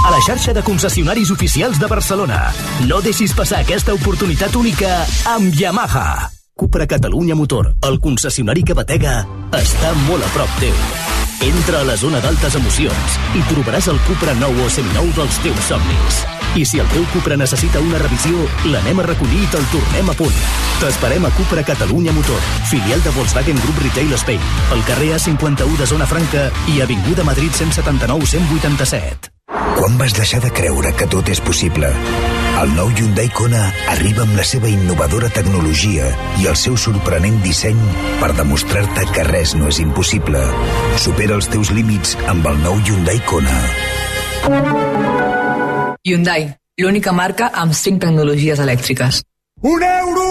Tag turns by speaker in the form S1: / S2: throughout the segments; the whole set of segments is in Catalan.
S1: a la xarxa de concessionaris oficials de Barcelona. No deixis passar aquesta oportunitat única amb Yamaha. Cupra Catalunya Motor, el concessionari que batega, està molt a prop teu. Entra a la zona d'altes emocions i trobaràs el Cupra nou o seminou dels teus somnis. I si el teu Cupra necessita una revisió, l'anem a recollir i te'l tornem a punt. T'esperem a Cupra Catalunya Motor, filial de Volkswagen Group Retail Spain, al carrer A51 de Zona Franca i avinguda Madrid 179-187.
S2: Quan vas deixar de creure que tot és possible? El nou Hyundai Kona arriba amb la seva innovadora tecnologia i el seu sorprenent disseny per demostrar-te que res no és impossible. Supera els teus límits amb el nou Hyundai Kona.
S3: Hyundai, l'única marca amb 5 tecnologies elèctriques.
S4: €1!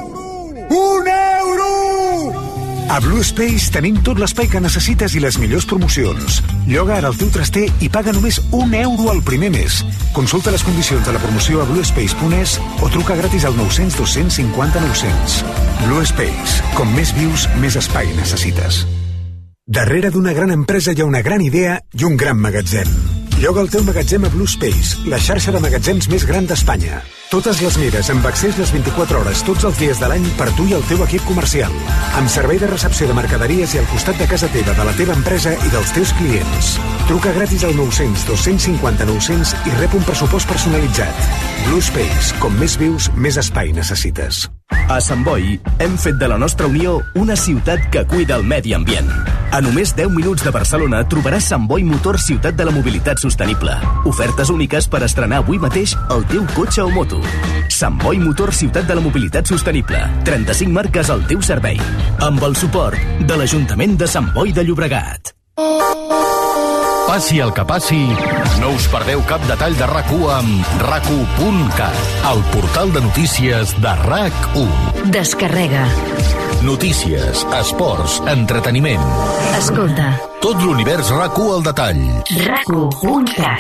S4: €1! A Blue Space tenim tot l'espai que necessites i les millors promocions. Lloga ara el teu traster i paga només €1 al primer mes. Consulta les condicions de la promoció a bluespace.es o truca gratis al 900 250 900. Blue Space. Com més vius, més espai necessites. Darrere d'una gran empresa hi ha una gran idea i un gran magatzem. Lloga el teu magatzem a Blue Space, la xarxa de magatzems més gran d'Espanya. Totes les mides, amb accés les 24 hores, tots els dies de l'any per tu i el teu equip comercial. Amb servei de recepció de mercaderies i al costat de casa teva, de la teva empresa i dels teus clients. Truca gratis al 900 250 900 i rep un pressupost personalitzat. Blue Space. Com més vius, més espai necessites.
S1: A Sant Boi hem fet de la nostra Unió una ciutat que cuida el medi ambient. A només 10 minuts de Barcelona trobaràs Sant Boi Motor Ciutat de la Mobilitat Sostenible. Ofertes úniques per estrenar avui mateix el teu cotxe o moto. Sant Boi Motor Ciutat de la Mobilitat Sostenible. 35 marques al teu servei. Amb el suport de l'Ajuntament de Sant Boi de Llobregat.
S5: Passi el que passi, no us perdeu cap detall de RAC1 amb RAC1.cat, el portal de notícies de RAC1.
S6: Descarrega.
S5: Notícies, esports, entreteniment.
S6: Escolta.
S5: Tot l'univers RAC1 al detall.
S6: RAC1.cat.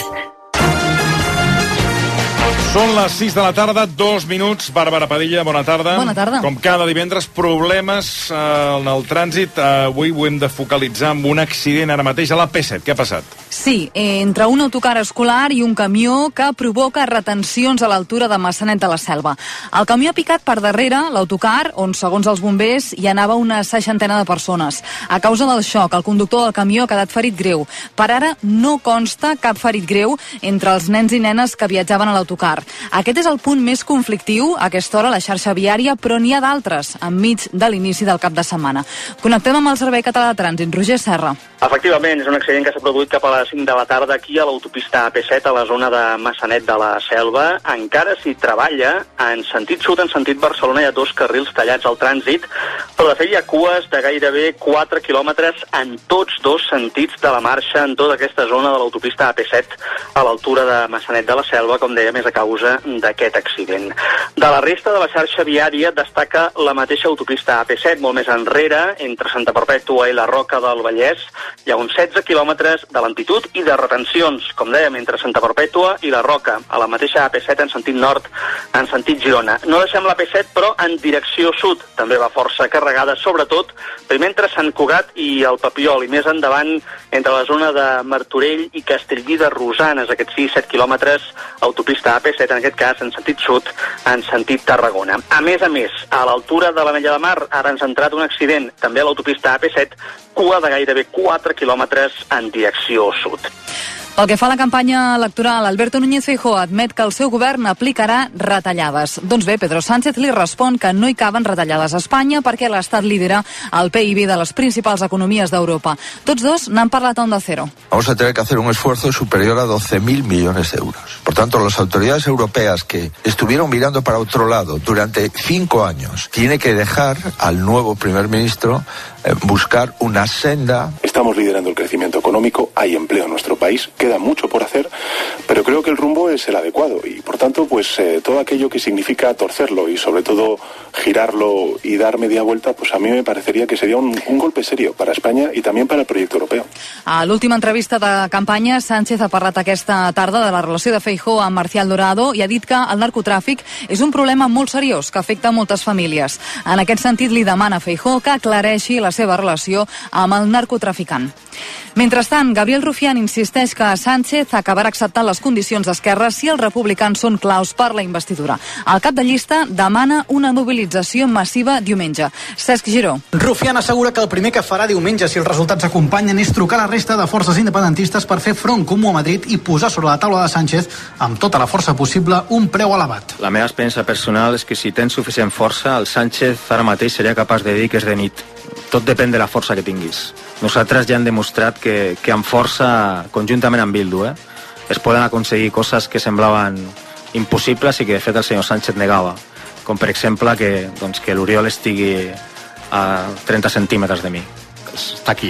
S7: Són les 6 de la tarda, 2 minuts. Bàrbara Padilla, bona tarda.
S8: Bona tarda.
S7: Com cada divendres, problemes en el trànsit. Avui ho hem de focalitzar amb un accident ara mateix a la P7. Què ha passat?
S8: Sí, entre un autocar escolar i un camió que provoca retencions a l'altura de Maçanet de la Selva. El camió ha picat per darrere l'autocar, on, segons els bombers, hi anava una 60 de persones. A causa del xoc, el conductor del camió ha quedat ferit greu. Per ara no consta cap ferit greu entre els nens i nenes que viatjaven a l'autocar. Aquest és el punt més conflictiu a aquesta hora a la xarxa viària, però n'hi ha d'altres, enmig de l'inici del cap de setmana. Connectem amb el Servei Català de Trànsit. Roger Serra.
S9: Efectivament, és un accident que s'ha produït cap a les 5 de la tarda aquí a l'autopista AP7, a la zona de Maçanet de la Selva. Encara s'hi treballa en sentit sud, en sentit Barcelona. Hi ha 2 carrils tallats al trànsit, però de fet hi ha cues de gairebé 4 quilòmetres en tots 2 sentits de la marxa en tota aquesta zona de l'autopista AP7 a l'altura de Maçanet de la Selva, com deia, més a causa d'aquest accident. De la resta de la xarxa viària destaca la mateixa autopista AP7, molt més enrere, entre Santa Perpètua i la Roca del Vallès. Hi ha uns 16 quilòmetres de lentitud i de retencions, com dèiem, entre Santa Perpètua i la Roca, a la mateixa AP7 en sentit nord, en sentit Girona. No deixem la AP7, però en direcció sud. També va força carregada, sobretot, primer entre Sant Cugat i el Papiol, i més endavant entre la zona de Martorell i Castellví de Rosanes, aquests 6-7 quilòmetres, autopista AP7, en aquest cas en sentit sud, en sentit Tarragona. A més, a l'altura de l'Ametlla de Mar, ara ens ha entrat un accident, també a l'autopista AP7, cua de gairebé 4 quilòmetres en direcció sud.
S8: Pel que fa a la campanya electoral, Alberto Núñez Feijóo admet que el seu govern aplicarà retallades. Doncs bé, Pedro Sánchez li respon que no hi caben retallades a Espanya perquè l'Estat lidera el PIB de les principals economies d'Europa. Tots dos n'han parlat a Onda Cero.
S10: Vamos a tener que hacer un esfuerzo superior a 12.000 millones de euros. Por tanto, las autoridades europeas que estuvieron mirando para otro lado durante 5 años, tiene que dejar al nuevo primer ministro buscar una senda.
S11: Estamos liderando el crecimiento económico, hay empleo en nuestro país, queda mucho por hacer, pero creo que el rumbo es el adecuado y por tanto pues todo aquello que significa torcerlo y sobre todo girarlo y dar media vuelta, pues a mí me parecería que sería un golpe serio para España y también para el proyecto europeu.
S8: A l'última entrevista de campanya, Sánchez ha parlat aquesta tarda de la relació de Feijóo amb Marcial Dorado i ha dit que el narcotràfic és un problema molt seriós que afecta moltes famílies. En aquest sentit, li demana a Feijóo que aclareixi la seva relació amb el narcotraficant. Mentrestant, Gabriel Rufián insisteix que Sánchez acabarà acceptant les condicions d'Esquerra si els republicans són claus per la investidura. El cap de llista demana una mobilització massiva diumenge. Cesc Giró.
S12: Rufián assegura que el primer que farà diumenge, si els resultats acompanyen, és trucar a la resta de forces independentistes per fer front comú a Madrid i posar sobre la taula de Sánchez, amb tota la força possible, un preu elevat.
S13: La meva experiència personal és que si tens suficient força, el Sánchez ara mateix seria capaç de dir que és de nit. Tot depèn de la força que tinguis. Nosaltres ja hem demostrat que amb força, conjuntament amb Bildu, es poden aconseguir coses que semblaven impossibles i que de fet el senyor Sánchez negava. Com per exemple que l'Oriol estigui a 30 centímetres de mi. Està aquí,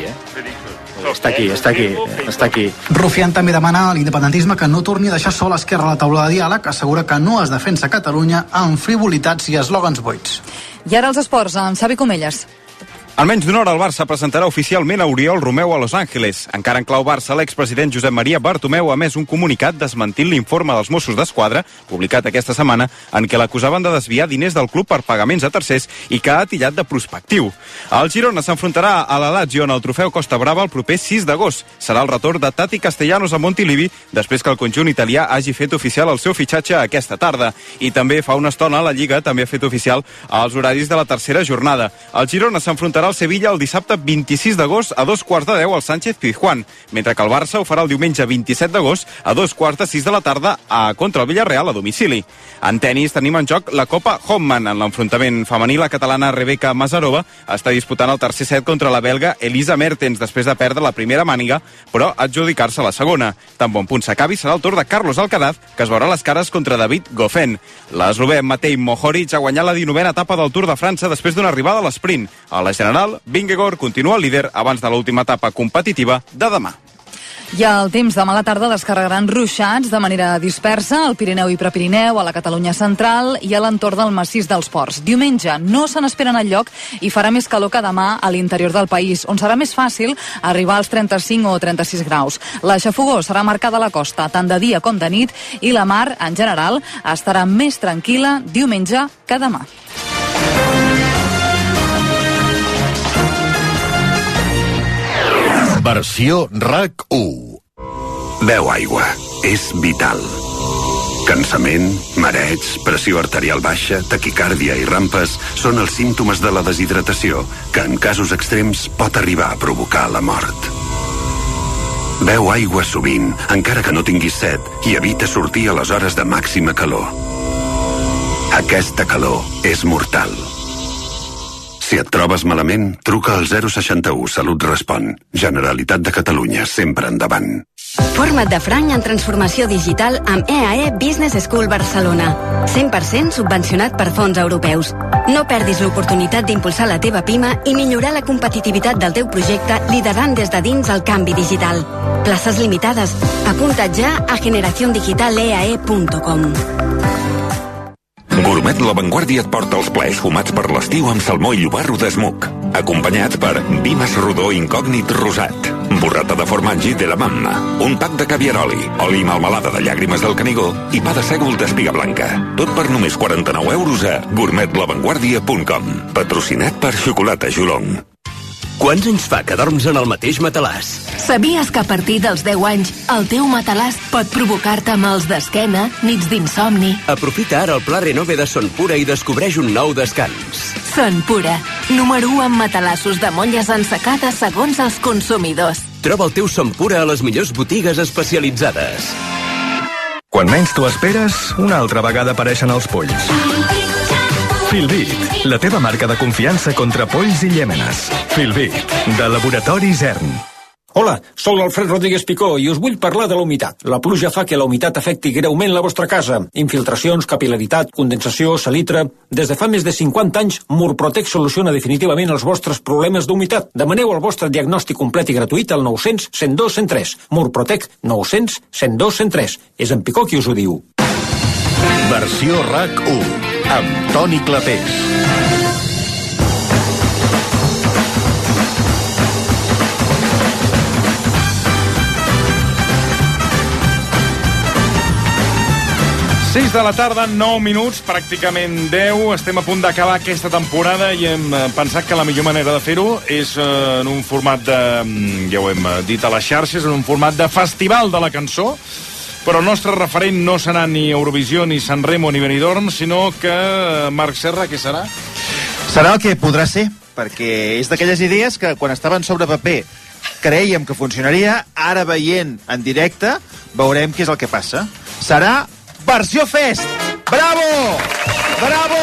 S13: Està aquí.
S12: Rufián també demana a l'independentisme que no torni a deixar sol Esquerra a la taula de diàleg, assegura que no es defensa Catalunya amb frivolitats i eslògans buits.
S8: I ara els esports, amb Xavi Comelles.
S14: En menys d'una hora el Barça presentarà oficialment a Oriol Romeu a Los Angeles. Encara en clau Barça, l'expresident Josep Maria Bartomeu ha emès un comunicat desmentint l'informe dels Mossos d'Esquadra, publicat aquesta setmana, en què l'acusaven de desviar diners del club per pagaments a tercers i que ha atillat de prospectiu. El Girona s'enfrontarà a la Lazio en el trofeu Costa Brava el proper 6 d'agost. Serà el retorn de Tati Castellanos a Montilivi després que el conjunt italià hagi fet oficial el seu fitxatge aquesta tarda. I també fa una estona la Lliga també ha fet oficial els horaris de la tercera jornada. El Girona s'enfrontarà al Sevilla el dissabte 26 d'agost a 2:15 al Sánchez Pizjuán, mentre que el Barça ho farà el diumenge 27 d'agost a 2:15 de la tarda contra el Villarreal a domicili. En tenis tenim en joc la Copa Hoffman. En l'enfrontament femení, la catalana Rebeka Mazarova està disputant el tercer set contra la belga Elisa Mertens després de perdre la primera màniga, però adjudicar-se la segona. Tan bon punt s'acabi serà el torn de Carlos Alcaraz, que es veurà les cares contra David Goffin. L'eslovè Matej Mohoric ha guanyat la 19a etapa del Tour de França després d'una arribada a l'esprint. A la general, Vingegaard continua líder abans de l'última etapa competitiva de demà.
S8: I el temps demà a la tarda descarregaran ruixats de manera dispersa al Pirineu i Prepirineu, a la Catalunya central i a l'entorn del massís dels Ports. Diumenge no se n'esperen enlloc i farà més calor que demà a l'interior del país, on serà més fàcil arribar als 35 o 36 graus. La xafogor serà marcada a la costa, tant de dia com de nit, i la mar, en general, estarà més tranquil·la diumenge que demà.
S5: Versió RAC1.
S15: Beu aigua. És vital. Cansament, mareig, pressió arterial baixa, taquicàrdia i rampes són els símptomes de la deshidratació, que en casos extrems pot arribar a provocar la mort. Beu aigua sovint, encara que no tinguis set, i evita sortir a les hores de màxima calor. Aquesta calor és mortal. Si et trobes malament, truca al 061 Salut Respon. Generalitat de Catalunya, sempre endavant.
S16: Forma't de franc en transformació digital amb EAE Business School Barcelona. 100% subvencionat per fons europeus. No perdis l'oportunitat d'impulsar la teva PIMA i millorar la competitivitat del teu projecte liderant des de dins el canvi digital. Places limitades. Apunta't ja a generaciondigitaleae.com.
S17: Gourmet La Vanguardia et porta els plaers fumats per l'estiu amb salmó i llobarro d'esmuc, acompanyat per Vimes Rodó Incògnit Rosat, burrata de formatge de la mamma, un pack de caviaroli, oli i melmelada de llàgrimes del Canigó i pa de sègol d'espiga blanca. Tot per només 49 euros a gourmetlavanguardia.com. Patrocinat per Xocolata Jolong.
S1: Quants anys fa que dorms en el mateix matalàs?
S18: Sabies que a partir dels 10 anys el teu matalàs pot provocar-te mals d'esquena, nits d'insomni?
S1: Aprofita ara el pla Renove de Son Pura i descobreix un nou descans.
S18: Son Pura, número 1 en matalassos de molles ensecades segons els consumidors.
S1: Troba el teu Son Pura a les millors botigues especialitzades.
S19: Quan menys t'ho esperes, una altra vegada apareixen els polls. Filbit, la teva marca de confiança contra polls i llèmenes. Filbit, de Laboratori Zern.
S20: Hola, sóc l'Alfred Rodríguez Picó i us vull parlar de la humitat. La pluja fa que la humitat afecti greument la vostra casa. Infiltracions, capil·laritat, condensació, salitre... Des de fa més de 50 anys, Murprotec soluciona definitivament els vostres problemes d'humitat. Demaneu el vostre diagnòstic complet i gratuït al 900 102 103. Murprotec 900 102 103. És en Picó qui us ho diu.
S5: Versió RAC1 amb Toni Clapés.
S7: Sis de la tarda, 9 minuts, pràcticament 10. Estem a punt d'acabar aquesta temporada i hem pensat que la millor manera de fer-ho és en un format de, ja ho hem dit a les xarxes, en un format de festival de la cançó, però el nostre referent no serà ni Eurovisió, ni Sanremo, ni Benidorm, sinó que, Marc Serra, què serà?
S21: Serà el que podrà ser, perquè és d'aquelles idees que quan estaven sobre paper creiem que funcionaria, ara veient en directe veurem què és el que passa. Serà Versió Fest! Bravo! Bravo!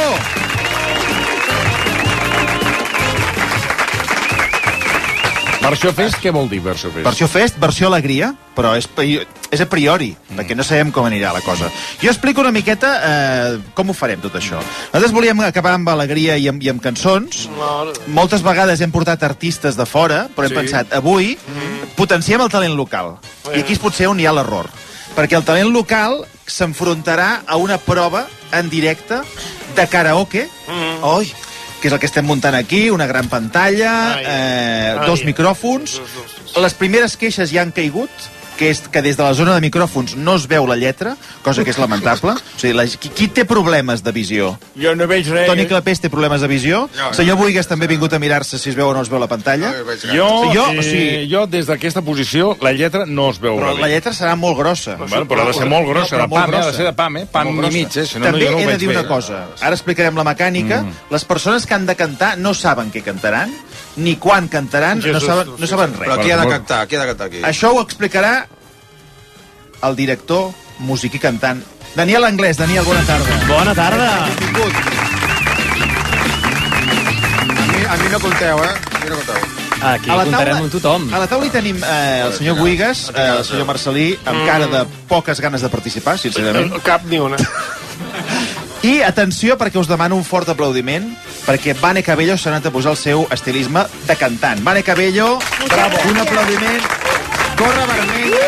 S7: Versió Fest, què vol dir Versió Fest?
S21: Versió Fest, versió alegria, però és a priori, perquè no sabem com anirà la cosa. Jo explico una miqueta com ho farem, tot això. Nosaltres volíem acabar amb alegria i amb cançons. Moltes vegades hem portat artistes de fora, però hem pensat, avui potenciem el talent local. I aquí és potser on hi ha l'error. Perquè el talent local s'enfrontarà a una prova en directe de karaoke, que és el que estem muntant aquí, una gran pantalla, dos micròfons. Les primeres queixes ja han caigut, que és que des de la zona de micròfons no es veu la lletra, cosa que és lamentable. O sigui, qui té problemes de visió?
S7: Jo no veig res.
S21: Toni Clapés té problemes de visió. Senyor Buigas també ha vingut a mirar-se si es veu o no es veu la pantalla.
S7: Jo des d'aquesta posició, la lletra no es veu.
S21: Però la lletra serà molt grossa.
S7: Però ha de ser molt grossa, ha de ser de pam, pam i mig.
S21: També he de dir una cosa. Ara explicarem la mecànica. Les persones que han de cantar no saben què cantaran, ni quan cantaran, no saben res.
S10: Però qui ha de cantar? Qui ha de cantar aquí?
S21: Això ho explicarà el director, músic i cantant, Daniel Anglès. Daniel, bona tarda.
S22: Bona tarda.
S21: Benvingut.
S10: A mi no compteu, A mi no compteu.
S22: Aquí comptarem amb tothom.
S21: A la taula hi tenim el senyor Buigas, el senyor Marcelí, amb cara de poques ganes de participar, sincerament.
S22: Cap ni una.
S21: I atenció, perquè us demano un fort aplaudiment, perquè Vane Cabello s'ha anat a posar el seu estilisme de cantant. Vane Cabello, bravo, un aplaudiment. Gorra vermella.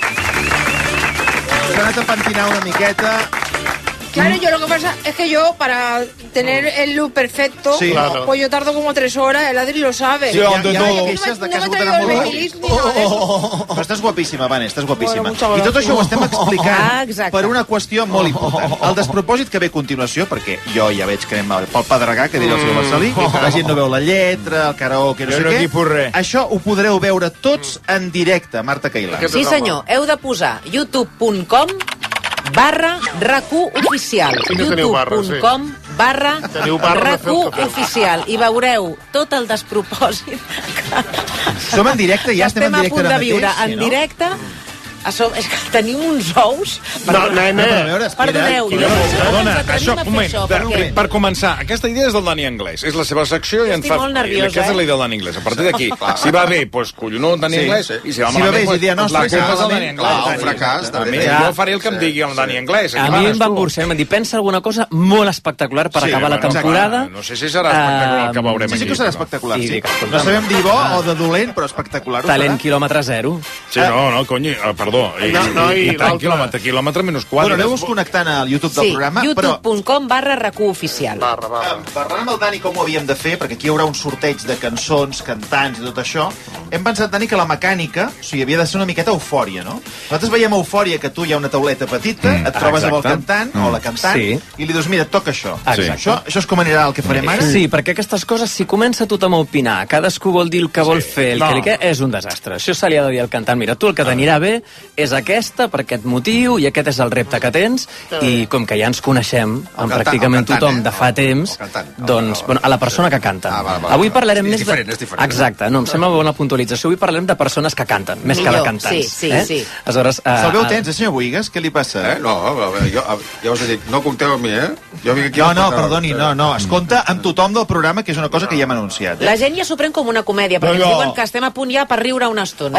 S21: S'ha anat a pentinar una miqueta.
S23: Claro, yo lo que pasa es que yo, para tener el look perfecto, pues yo tardo como 3 horas, el Adri lo sabe.
S21: Sí, no me traigo el babyliss ni nada de eso. Però estàs guapíssima, Vane, estàs guapíssima. I tot això ho estem explicant per una qüestió molt important. El despropòsit que ve a continuació, perquè jo ja veig que anem pel pedregar, que diria el senyor Marcelí, la gent no veu la lletra, el karaoke, no sé què. Això ho podreu veure tots en directe, Marta Cailà.
S24: Sí, senyor, heu de posar youtube.com/RAC1 oficial. youtube.com/RAC1 oficial. I veureu tot el despropòsit.
S21: Som en directe, ja estem en directe
S24: ara mateix. Estem a punt de viure en directe. És que tenim uns ous... Perdoneu.
S7: Perdona, això, un moment, per començar, aquesta idea és del Dani Anglès, és la seva secció i ens fa...
S24: Estic molt nerviosa,
S7: Aquesta és la idea del Dani Anglès. A partir d'aquí, si va bé, doncs collonó el Dani Anglès, i si va malament, la culpa és del Dani Anglès.
S10: Un fracàs.
S7: Jo faré el que em digui el Dani Anglès.
S22: A mi em van burxar, em van dir, pensa alguna cosa molt espectacular per acabar la temporada.
S7: No sé si serà espectacular el que veurem aquí.
S21: Sí que serà espectacular, sí. No sabem dir bo o de dolent, però espectacular.
S22: Talent quilòmetre zero.
S7: Sí, no, cony, perdó. I tant, quilòmetre menys 4.
S21: Bueno, aneu-vos connectant al YouTube del programa.
S24: youtube.com/RAC1 oficial.
S21: Parlant amb el Dani com ho havíem de fer, perquè aquí hi haurà un sorteig de cançons, cantants i tot això, hem pensat, Dani, que la mecànica, o sigui, havia de ser una miqueta eufòria, no? Nosaltres veiem eufòria, que tu hi ha una tauleta petita, et trobes amb el cantant o la cantant, i li dius, mira, toca això. Això és com anirà el que farem ara?
S22: Sí, perquè aquestes coses, si comença tothom a opinar, cadascú vol dir el que vol fer, el que és un desastre. Això se li ha de dir al cantant, mira, tu el que t'anirà bé és aquesta per aquest motiu i aquest és el repte que tens, i com que ja ens coneixem amb pràcticament tothom de fa temps, doncs, a la persona que canta. Avui parlarem més de...
S2: És diferent.
S22: Exacte, no, em sembla bona puntualització. Avui parlarem de persones que canten, més que de cantants.
S24: Sí.
S22: Aleshores...
S21: Se'l veu tens, senyor Boigues? Què li passa?
S2: No, ja us he dit, no compteu amb mi, Jo vinc aquí
S21: perdoni, no. Es compta amb tothom del programa, que és una cosa que ja hem anunciat.
S24: La gent ja s'ho pren com una comèdia, perquè ens diuen que estem a punt ja per riure una estona.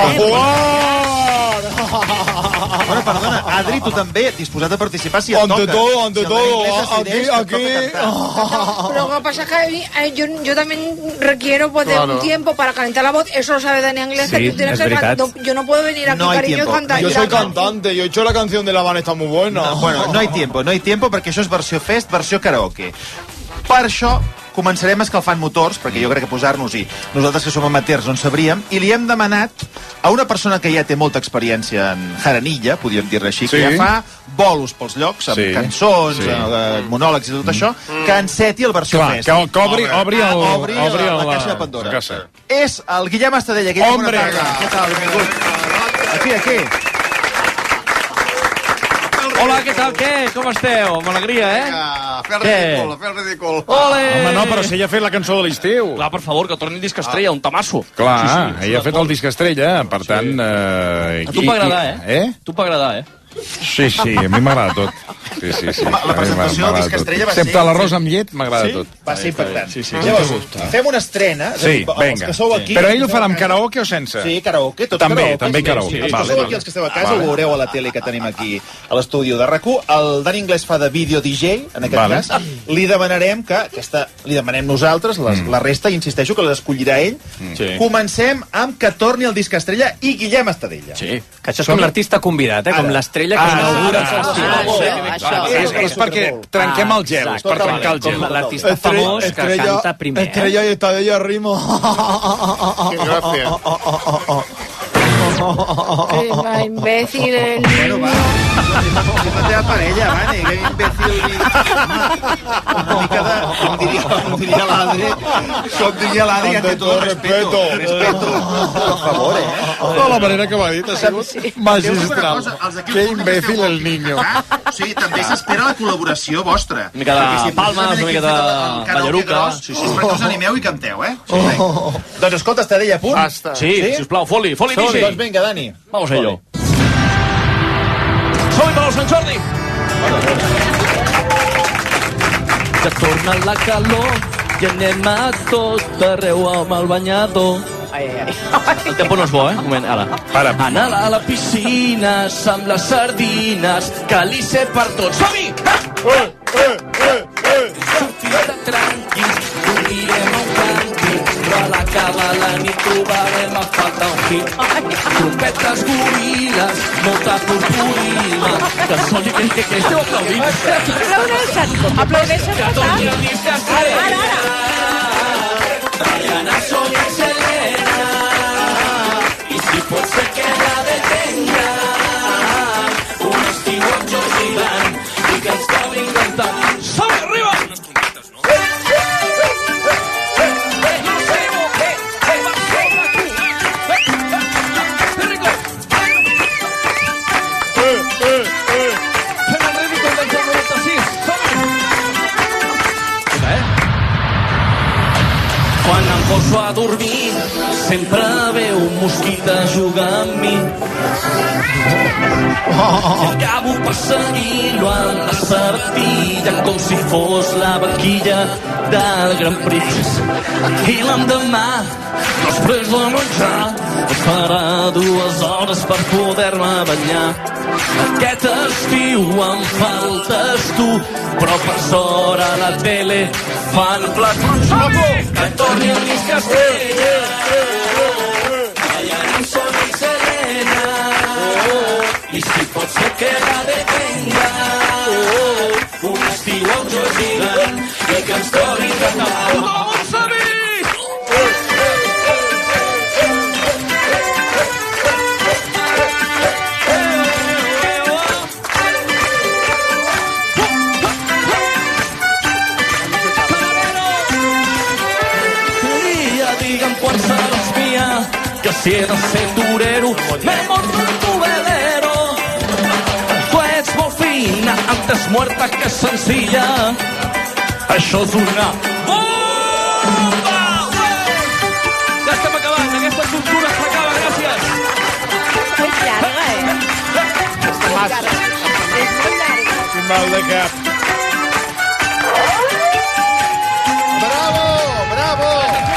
S21: Bueno, perdona, Adri, tu també, disposat a participar si et toca.
S3: Ante todo, aquí.
S23: Lo que pasa es que yo también requiero un tiempo para calentar la voz. Eso lo sabe Dani Anglés, que tú tienes que cantar. Yo no puedo venir aquí, cariño, y cantar.
S3: Yo soy cantante, yo he hecho la canción de La Habana, está muy buena.
S21: Bueno, no hay tiempo, perquè això és versió fest, versió karaoke. Per això començarem escalfant motors, perquè jo crec que posar-nos-hi, nosaltres que som amateurs no en sabríem, i li hem demanat a una persona que ja té molta experiència en jaranilla, podríem dir-ne així, que ja fa bolos pels llocs, amb cançons, monòlegs i tot això, que enceti el versió fest.
S7: Que obri
S21: la caixa de Pandora. És el Guillem Estadella. Guillem, bona tarda. Què tal? Benvingut. Aquí.
S4: Hola, què tal, què? Com esteu? Amb alegria,
S2: Fer el ridícul.
S4: Ole!
S7: Home, no, però si ella ha fet la cançó de l'estiu.
S4: Clar, per favor, que torni el disc estrella, un tamasso.
S7: Clar, ella ha fet el disc estrella, per tant...
S4: A tu m'agrada, Tu m'agrada,
S7: Sí, a mi m'agrada tot. Sí.
S21: La presentació del disc estrella va ser...
S7: Excepte l'arròs amb llet, m'agrada tot.
S21: Va ser impactant. Llavors, fem una estrena.
S7: Sí, vinga. Però ell ho farà amb karaoke o sense?
S21: Sí, karaoke, tot
S7: karaoke.
S21: També karaoke. Els que sou aquí, els que esteu a casa, ho veureu a la tele que tenim aquí a l'estudi de RAC1. El Dani Anglés fa de vídeo DJ, en aquest cas. Li demanarem li demanem nosaltres, la resta, i insisteixo que les escollirà ell. Comencem amb que torni el disc estrella i Guillem Estadella.
S22: Sí, que això és com l'artista convidat, com l'estrella que inaugura el festival.
S7: És perquè trenquem el gel, és per trencar el gel.
S22: Com l'artista famós que canta primer.
S3: Estrella i Estadella rimo.
S23: Que imbécil el niño.
S21: Bueno, va, és la teva parella, Vane, que imbécil. Una mica de... Com diria l'Adri, ante todo respeto. Por favor,
S7: La manera que m'ha dit ha sigut magistral. Que imbécil el niño.
S21: Sí, també s'espera la col·laboració vostra.
S4: Una mica de palmes, una mica de ballaruca.
S21: És perquè us animeu i canteu, Doncs escolta, Estadella, a punt?
S4: Sí, sisplau, foli, DJ.
S21: Doncs vinga, Dani.
S4: Vamos a ello. Som-hi per Sant Jordi. Ja torna la calor i anem a tot arreu amb el banyador. El tempo no és bo, Un moment, ara. Anar a la piscina amb les sardines, calice per tots. Som-hi! Sortida tranquils, dormirem a un càntir, però a l'acabar la nit trobarem a falta un hit. Trompetes goril·les, molta purpurina, que sol i que esteu aplaudint.
S24: Aplaudeixen.
S4: Que torni el disc estrella. Diana, soy Selena, y si pot ser que la detenga, un estiu amb Jordi Dan, i que ens acabin cantant. Som arriba! Quan em poso a dormir, sempre ve un mosquit a jugar amb mi. I acabo perseguint-lo amb la sabatilla, com si fos la vaquilla del Gran Prix. I l'endemà, després de menjar, es farà 2 hores per poder-me banyar. Aquest estiu em faltes tu, però per sort a la tele fan platons. Que torni el disc estrella, Diana, Sol i Selena, i si pot ser que la detenga, un estiu a un Jordi i que ens torni a cantar. Tothom ho sabia! Quan se l'espia, que si he de ser torero, me monto en tu velero. antes muerta que sencilla. Això és una bomba! Ja estem acabant, aquesta cultura s'acaba, gràcies.
S24: És llarga, És molt llarga.
S3: Quin mal de cap. Bravo, bravo.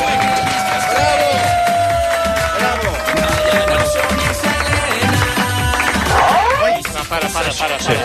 S6: Para.
S23: Sí.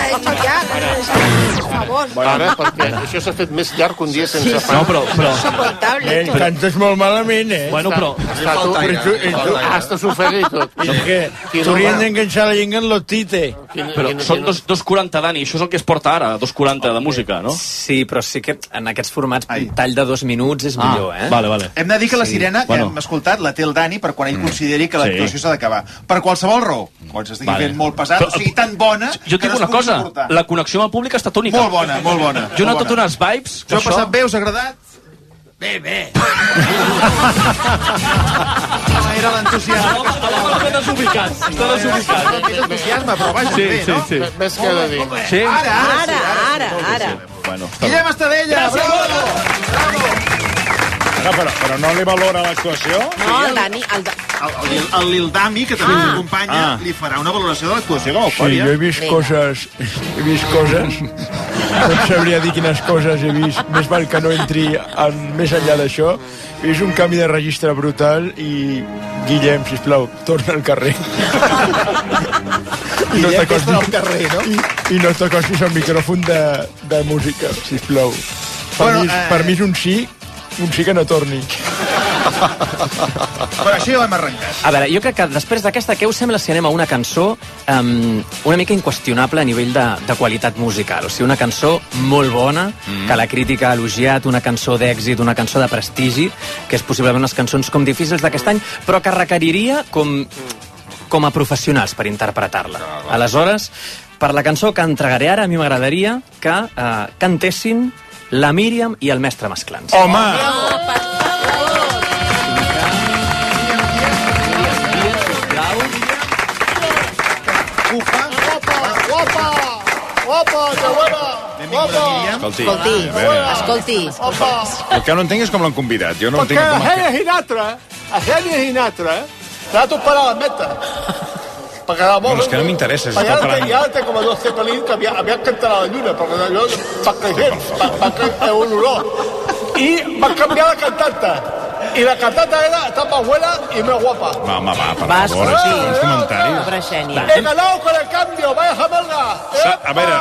S6: Para, perquè això s'ha fet més llarg que un dia sense pa.
S4: No, però...
S3: Cantes molt malament,
S4: Bueno, però...
S6: Hasta s'ofega i tot.
S3: És que t'haurien d'enganxar la llengua en l'otite.
S4: Però són 2.40, Dani, això és el que es porta ara, 2.40 de música, no?
S22: Sí, però sí que en aquests formats tall de 2 minuts és millor,
S4: Vale.
S21: Hem de dir que la sirena que hem escoltat la té el Dani per quan ell consideri que l'actuació s'ha d'acabar. Per qualsevol raó. Quan s'estigui fent molt pesat, o sigui, tan bona...
S4: Jo et dic una cosa, la connexió amb el públic ha estat única.
S21: Molt bona, molt bona.
S4: Jo he notat unes vibes...
S21: Jo he passat bé, us ha agradat?
S24: Bé.
S21: Era l'entusiasme.
S4: Està desubicat.
S21: És entusiasme, però vaja, bé, no?
S4: Sí.
S6: Més que de dir.
S4: Sí?
S24: Ara.
S21: Guillem Estadella, bravo!
S3: Però no li valora l'actuació?
S24: No, el Dani...
S21: El Lil Dami, que també ens acompanya, li farà una valoració de l'actuació com a
S3: Sí, jo he vist coses. No et sabria dir quines coses he vist. Més val que no entri més enllà d'això. He vist un canvi de registre brutal i... Guillem, sisplau, torna al carrer.
S21: Guillem, que està al carrer, no?
S3: I no t'acostis al micròfon de música, sisplau. Per mi és un sí que no torni.
S21: Però això ja ho hem arrencat.
S22: A veure, jo crec que després d'aquesta, què us sembla si anem a una cançó una mica inqüestionable a nivell de qualitat musical? O sigui, una cançó molt bona, que la crítica ha elogiat, una cançó d'èxit, una cançó de prestigi, que és possiblement unes cançons com difícils d'aquest any, però que requeriria com a professionals per interpretar-la. Aleshores, per la cançó que entregaré ara, a mi m'agradaria que cantessin la Míriam i el mestre Masclans.
S3: Home!
S6: Guapa, que buena!
S24: Escolti.
S7: El que no entenc és com l'han convidat. Jo no entenc com
S6: a Geni Sinatra, trato para la meta.
S7: Bueno, és que no m'interessa.
S6: Ya te como 12 pelín que había cantado la lluna, porque yo, para que es un olor. Y va a cambiar la cantanta. Y la cantata está más buena y más guapa.
S7: Va, per favor, els comentaris.
S6: He ganado con el cambio, vaya jamelga.
S7: A veure...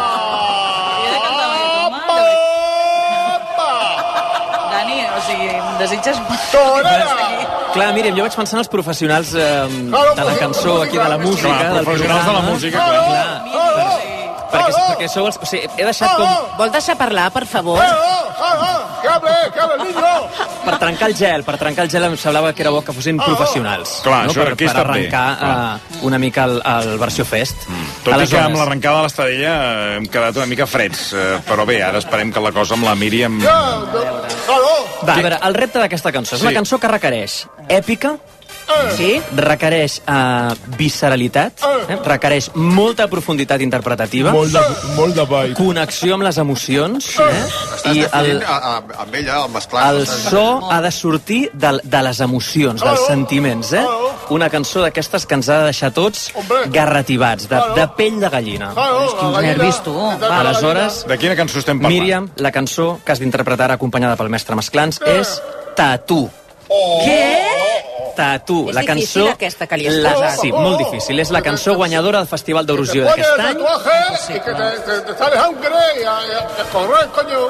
S8: Dani, o sigui, em desitges...
S22: Clar, Míriam, jo vaig pensar en els professionals de la cançó, aquí de la música, del
S7: professionals de la música,
S22: clar. Perquè sou els... O sigui, he deixat com...
S24: Vol deixar parlar, per favor?
S6: Que hable, niño!
S22: Per trencar el gel em semblava que era bo que fossin professionals.
S7: Clar, això aquí està bé.
S22: Per arrencar una mica el versió fest.
S7: Tot i que amb l'arrencada de l'Estadella hem quedat una mica freds, però bé, ara esperem que la cosa amb la Míriam...
S22: Va, a veure, el repte d'aquesta cançó és una cançó que requereix èpica, requereix visceralitat, requereix molta profunditat interpretativa,
S3: molt de vibe,
S22: connexió amb les emocions,
S2: i amb ella, el mesclant.
S22: El so ha de sortir de les emocions, dels sentiments, Una cançó d'aquestes que ens ha de deixar tots garrativats, de pell de gallina.
S8: Quins nervis, tu.
S22: Aleshores,
S7: de quina cançó estem parlant?
S22: Míriam, la cançó que has d'interpretar acompanyada pel mestre Masclans és Tatú.
S24: Què?
S22: Tatú.
S24: És
S22: la cançó,
S24: difícil aquesta que li has posat.
S22: Sí, molt difícil. És la cançó guanyadora del Festival d'Eurovisió d'aquest any.
S6: Y que te sales hambre y a correr, coño.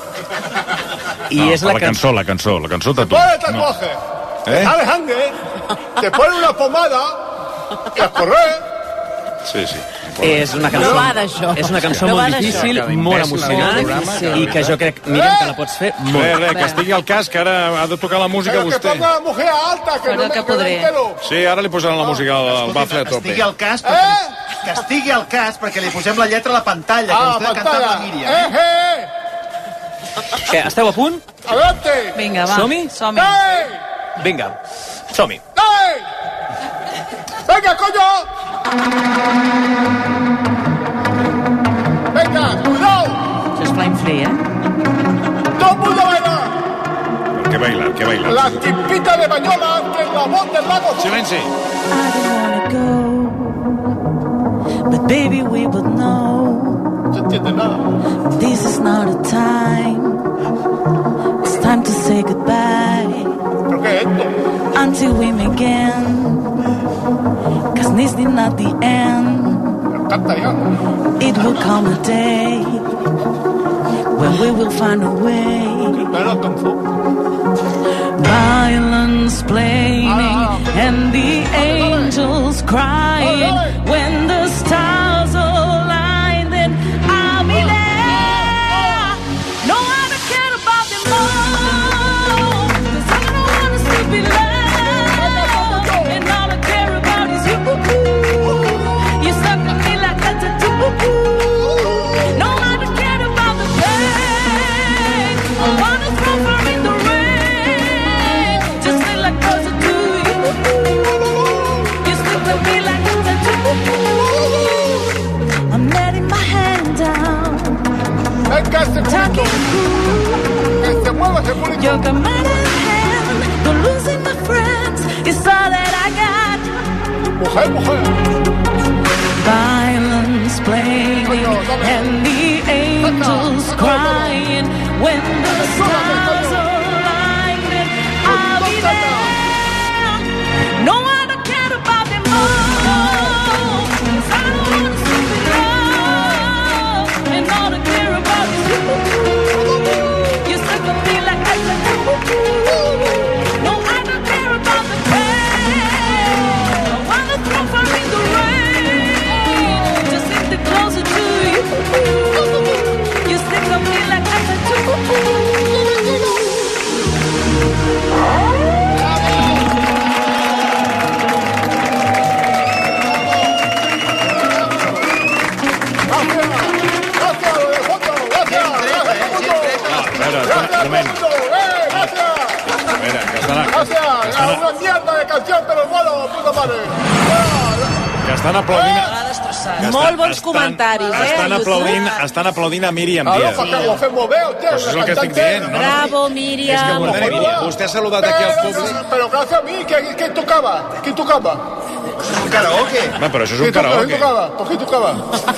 S22: I és
S7: la cançó Tatú.
S6: Pone tatuaje, te sales hambre, te pone una pomada y a correr.
S7: Sí.
S22: És una cançó,
S24: no va d'això.
S22: És una cançó molt difícil, molt emocionant, i que jo crec, Míriam, que la pots fer molt.
S7: Que estigui al cas, que ara ha de tocar la música vostè.
S6: Que ponga la mujer alta, que no me entero.
S7: Sí, ara li posaran la música al bafle a tope.
S21: Que estigui al cas, perquè li posem la lletra a la pantalla, que vostè ha cantat la Míriam.
S22: Què, esteu a punt?
S6: Adelante!
S8: Vinga, va.
S22: Som-hi? Vinga, som-hi.
S6: Venga, coño!
S24: Sí,
S6: ¡Todo el mundo baila!
S7: Què bailar, què bailar?
S6: La timpita de Bayola entre la voz del lago.
S7: Silenci.
S9: But baby, we would know this is not a time. It's time to say goodbye. Until we meet again. Cause this is not the end. It will come a day when we will find a way. Violence playing and the angels crying. When the stars align, then I'll be there. No, I don't care about them all, 'cause I don't want us to be loved. And all I care about is you. You stuck with me like a tattoo. No, I don't care about the pain. I wanna throw her in the rain. Just feel like closer to you. You stuck with me like a tattoo. I'm letting my hand down. Talking cool. You're command in hand. Don't losing my friends. It's all that I got. Violence playing and the angels crying. When the stars align, then I'll be there. No, I don't care about them all, 'cause I don't want to be loved. And all I care about is you. You stuck with me like a tattoo. No, I don't care about the pain. I wanna throw her in the rain. Just sit closer to you. You stick with me like a tattoo.
S6: Una mierda de canción, pero bueno, puta madre.
S7: Que estan aplaudint...
S24: Molt bons comentaris,
S7: Estan aplaudint a Míriam
S6: Claro,
S7: Díaz.
S6: perquè ho fem molt bé, hòstia.
S7: Pues és el que estic dient. No?
S24: Bravo,
S7: És que,
S24: Míriam.
S7: Perdoni, vostè ha saludat aquí al públic.
S6: Pero gracias a mí, ¿quién tocaba? ¿Quién tocaba?
S21: Un karaoke.
S7: Va, però això és un karaoke.
S6: ¿Quién tocaba? ¿Por qué tocaba?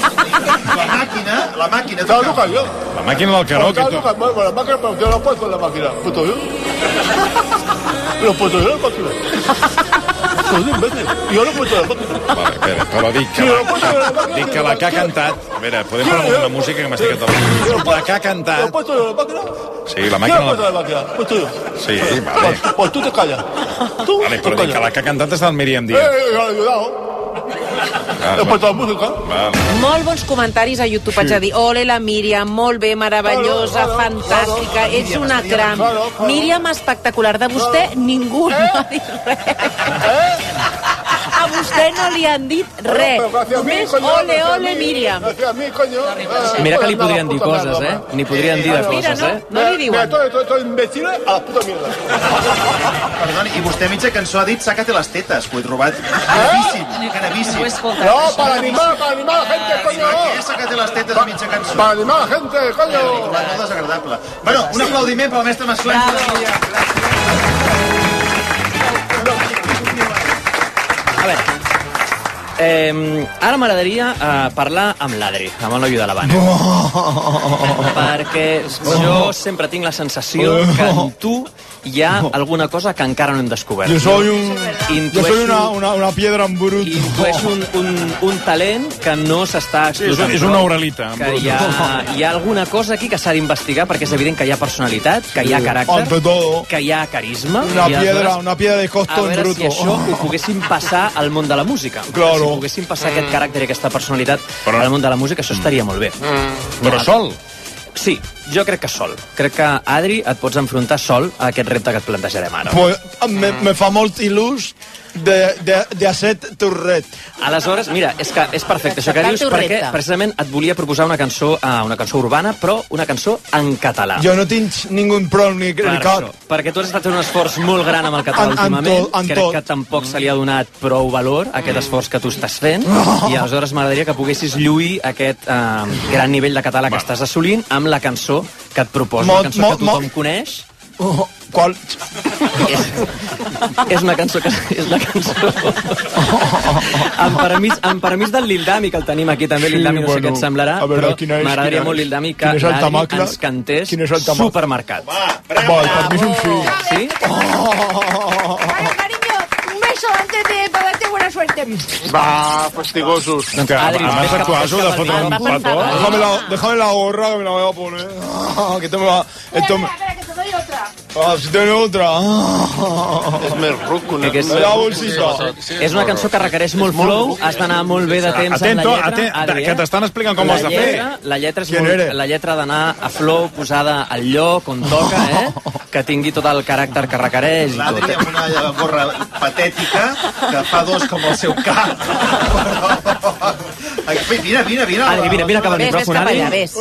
S21: La màquina
S6: Estaba
S21: tocava.
S6: yo.
S7: La màquina del karaoke.
S6: Bueno, la máquina, pero yo lo he puesto en la máquina. ¿Puesto yo? Lo he puesto yo en la máquina. Jo no he puesto la máquina.
S7: Vale, espera, però dic que la que ha cantat... A veure, podem posar una música que m'estic atornant. La que ha cantat...
S6: ¿Lo he puesto yo en la máquina?
S7: Sí, la
S6: ¿Quién lo ha
S7: màquina...
S6: puesto en la máquina? Puesto yo.
S7: Sí, vale.
S6: Pues tú te callas. Tú
S7: Vale, però dic que la que ha cantat és del Míriam
S6: yo
S7: Díaz.
S6: le he ayudado. He puesto la música.
S24: Molt bons comentaris a YouTube, haig de dir. Ole la Míriam, molt bé, meravellosa, fantàstica, ets una cram. Míriam, espectacular. De vostè, ningú no ha dit res. A vostè no li han dit res. Només ole, ole, Míriam.
S22: Mira que li podrien dir coses, eh? N'hi podrien dir de coses, eh?
S24: No li diuen.
S6: Todo imbécil a la puta mierda.
S21: Perdoni, i vostè mitja cançó ha dit sácate les tetes, que ho he trobat gravíssim.
S6: No, para animar a la gente, coño.
S21: Què sácate les tetes a mitja cançó?
S6: Para animar a la gente, coño.
S21: Ho he trobat molt desagradable. Bueno, un aplaudiment pel mestre Masclans.
S22: A veure, ara m'agradaria parlar amb l'Adri, amb el noio de la banda. Perquè jo sempre tinc la sensació que en tu hi ha alguna cosa que encara no hem descobert.
S3: Yo soy una piedra en bruto.
S22: Intueixo un talent que no s'està explotant.
S7: És una oralita.
S22: Que hi ha alguna cosa aquí que s'ha d'investigar, perquè és evident que hi ha personalitat, que hi ha caràcter, que hi ha carisma.
S3: Una piedra de costo en bruto.
S22: A veure si això ho poguéssim passar al món de la música.
S3: Claro.
S22: Si poguéssim passar aquest caràcter i aquesta personalitat al món de la música, això estaria molt bé.
S7: Però sol?
S22: Sí, jo crec que sol. Crec que, Adri, et pots enfrontar sol a aquest repte que et plantejarem ara.
S3: Pues me fa molt il·lús de Asset Torret.
S22: Aleshores, mira, és que és perfecte això que dius, perquè precisament et volia proposar una cançó urbana, però una cançó en català.
S3: Jo no tinc ningú problema ni cap.
S22: Perquè tu has estat fent un esforç molt gran amb el català últimament. Crec que tampoc se li ha donat prou valor a aquest esforç que tu estàs fent, i aleshores m'agradaria que poguessis lluir aquest gran nivell de català que estàs assolint amb la cançó que et proposo, una cançó que tothom coneix.
S3: Qual?
S22: És una cançó que... És la cançó... amb permís del Lil Dami, que el tenim aquí també, Lil Dami, no sé què et semblarà, però m'agradaria molt Lil Dami que l'Adri ens cantés Supermercat.
S3: Va, el permís un sí.
S22: Sí?
S23: Un beso antes de darte buena suerte.
S6: Va, fastigosos.
S3: Adri, déjame la gorra que me la voy a poner. Que esto me va...
S23: Espera, que te doy otra.
S3: Si tiene otra.
S6: És més ruc que una...
S3: La bolsita.
S22: És una cançó que requereix molt flow, has d'anar molt bé de temps en la lletra.
S7: Que t'estan explicant com ho has de fer.
S22: La lletra ha d'anar a flow, posada al lloc, on toca, que tingui tot el caràcter que requereix.
S21: L'Adri amb una gorra patètica, que fa dos com el seu cap. Mira.
S22: Adri, mira cap al micròfon, Adri.
S24: Ves.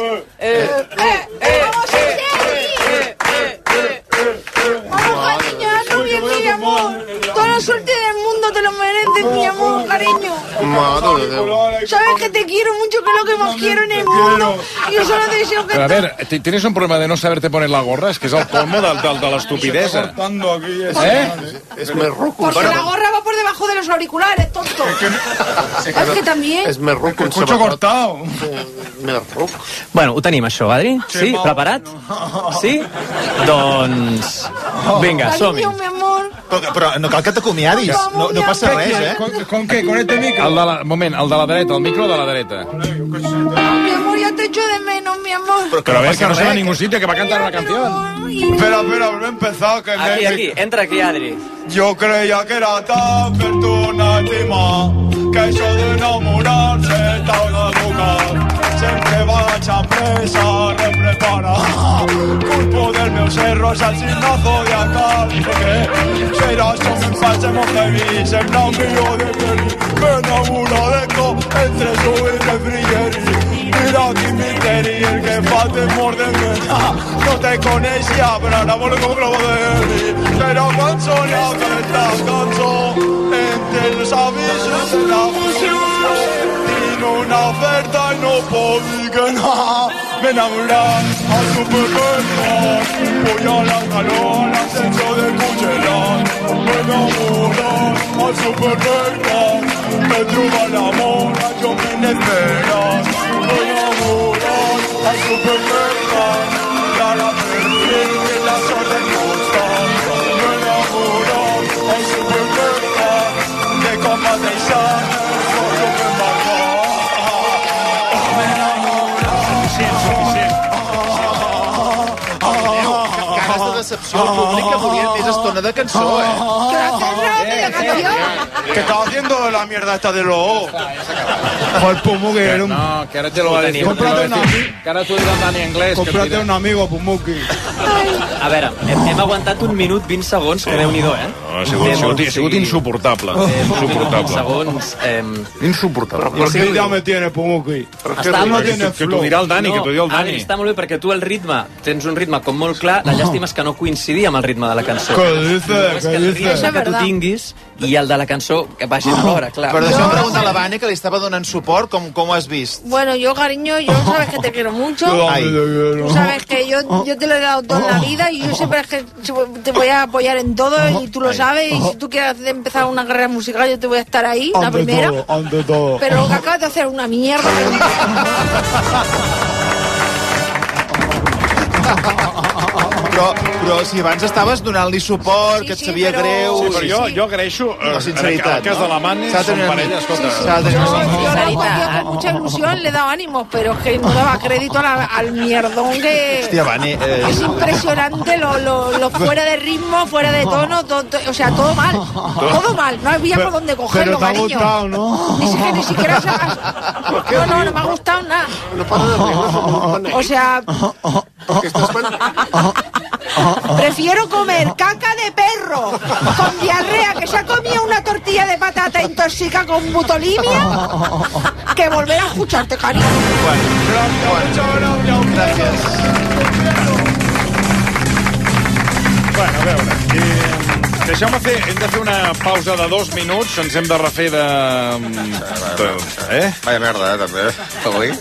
S23: Vamos, cariño, hazlo bien, mi amor. Toda la suerte del mundo te lo mereces, mi amor, cariño.
S6: Madre de Déu.
S23: Sabes que te quiero mucho, que es lo que más quiero en el mundo. Yo solo deseo que...
S7: Pero a ver, ¿tienes un problema de no saberte poner la gorra? Es que es el colmo de la estupidesa.
S6: És més ruc.
S23: Porque la gorra va por debajo de los auriculares, tonto. Es que también...
S6: És més ruc.
S3: Escucho cortado.
S6: Més ruc.
S22: Bueno, ho tenim, això, Adri? Sí? Preparat? Sí? Doncs... Vinga, som-hi.
S23: Cariño, mi amor.
S21: Però no cal que t'acomiadis. No passa res,
S3: ¿Con qué? ¿Con este micro?
S7: Moment, el de la dreta, el micro de la dreta.
S23: Mi amor, ya te echo de menos, mi amor.
S7: Pero a ver, que no se va a ningún sitio, que va a cantar una canción.
S3: Espera, vuelve a empezar. Que
S22: Aquí, entra aquí, Adri.
S3: Yo creía que era tan perturbativa, que eso de enamorarse tarda lugar. Sempre vaig a pressa a repreparar. Culpo del meus erros al signazo de acal. Porque serás como en pasemos heavy, sembra un guillo de peli. Me enamoro de co entre su y refrigeri. Mira aquí mi teri, el que fa temor de mena. No te coneixia, però ara vol com globo de heli. Però quan sonia aquesta cançó, entre els avisos de la fusió, tinc una oferta i no puc dir que no. Me enamorar al supermercat, voy a la calor, al ascenso de Cucherat. Me enamorar al supermercat, me troba l'amor, jo me n'esperat. Me enamorar al supermercat, y a la perfil que la sort en constant. Me enamorar al supermercat, de com va deixar el supermercat. Me enamorar.
S7: Suficient.
S21: Cares de decepció. El públic que volia més estona de cançó,
S3: ¿Qué estaba haciendo la mierda esta de los Joder, Pumuki, era un...
S7: No, que ahora te lo va a decir.
S3: Cómprate un amigo.
S7: Que ara t'ho dirà el Dani Anglès.
S3: Cómprate un amigo, Pumuki.
S22: A veure, hem aguantat 1 minut 20 segons, que Déu-n'hi-do,
S7: Ha sigut insuportable. Insuportable.
S22: Segons...
S7: Insuportable.
S3: ¿Por qué ya me tiene, Pumuki?
S7: Que t'ho dirà el Dani, que t'ho dirà el Dani.
S22: Està molt bé perquè tu el ritme, tens un ritme com molt clar, la llàstima és que no coincidia amb el ritme de la cançó.
S3: ¿Qué dices?
S22: Que el ritme que tu tinguis i el de la cançó que vagin alhora, clar.
S21: Però deixa'm preguntar a la Vane, que li estava donant suport, com ho has vist?
S23: Bueno, yo, cariño, yo sabes que te quiero mucho.
S21: Ay.
S23: Tú sabes que yo te lo he dado todo en la vida y yo siempre es que te voy a apoyar en todo y tú lo sabes. Y si tú quieres empezar una carrera musical, yo te voy a estar ahí, la primera.
S3: Ante todo.
S23: Pero lo que acabas de hacer es una mierda.
S21: Però si abans estaves donant-li suport, que et sabia greu...
S7: Sí, però jo agraeixo...
S21: La sinceritat,
S7: en el cas de la Mane, són parella, escolta.
S23: Yo con mucha ilusión le he dado ánimos, pero es que no daba crédito al mierdón que...
S21: Hòstia, Vane...
S23: Es impresionante lo fuera de ritmo, fuera de tono, o sea, todo mal. Todo mal, no había por dónde cogerlo, cariño.
S3: Pero te ha gustado, ¿no?
S23: Ni siquiera sabes... No me ha gustado nada.
S6: No para de reír.
S23: O sea... Prefiero comer caca de perro con diarrea que se ha comido una tortilla de patata intoxica con butolimia que volver a escucharte, cariño.
S21: Gràcies.
S7: Bueno, a veure, deixeu-me fer, hem de fer una pausa de 2 minuts, ens hem de refer de...
S2: Vaya merda, també, avui.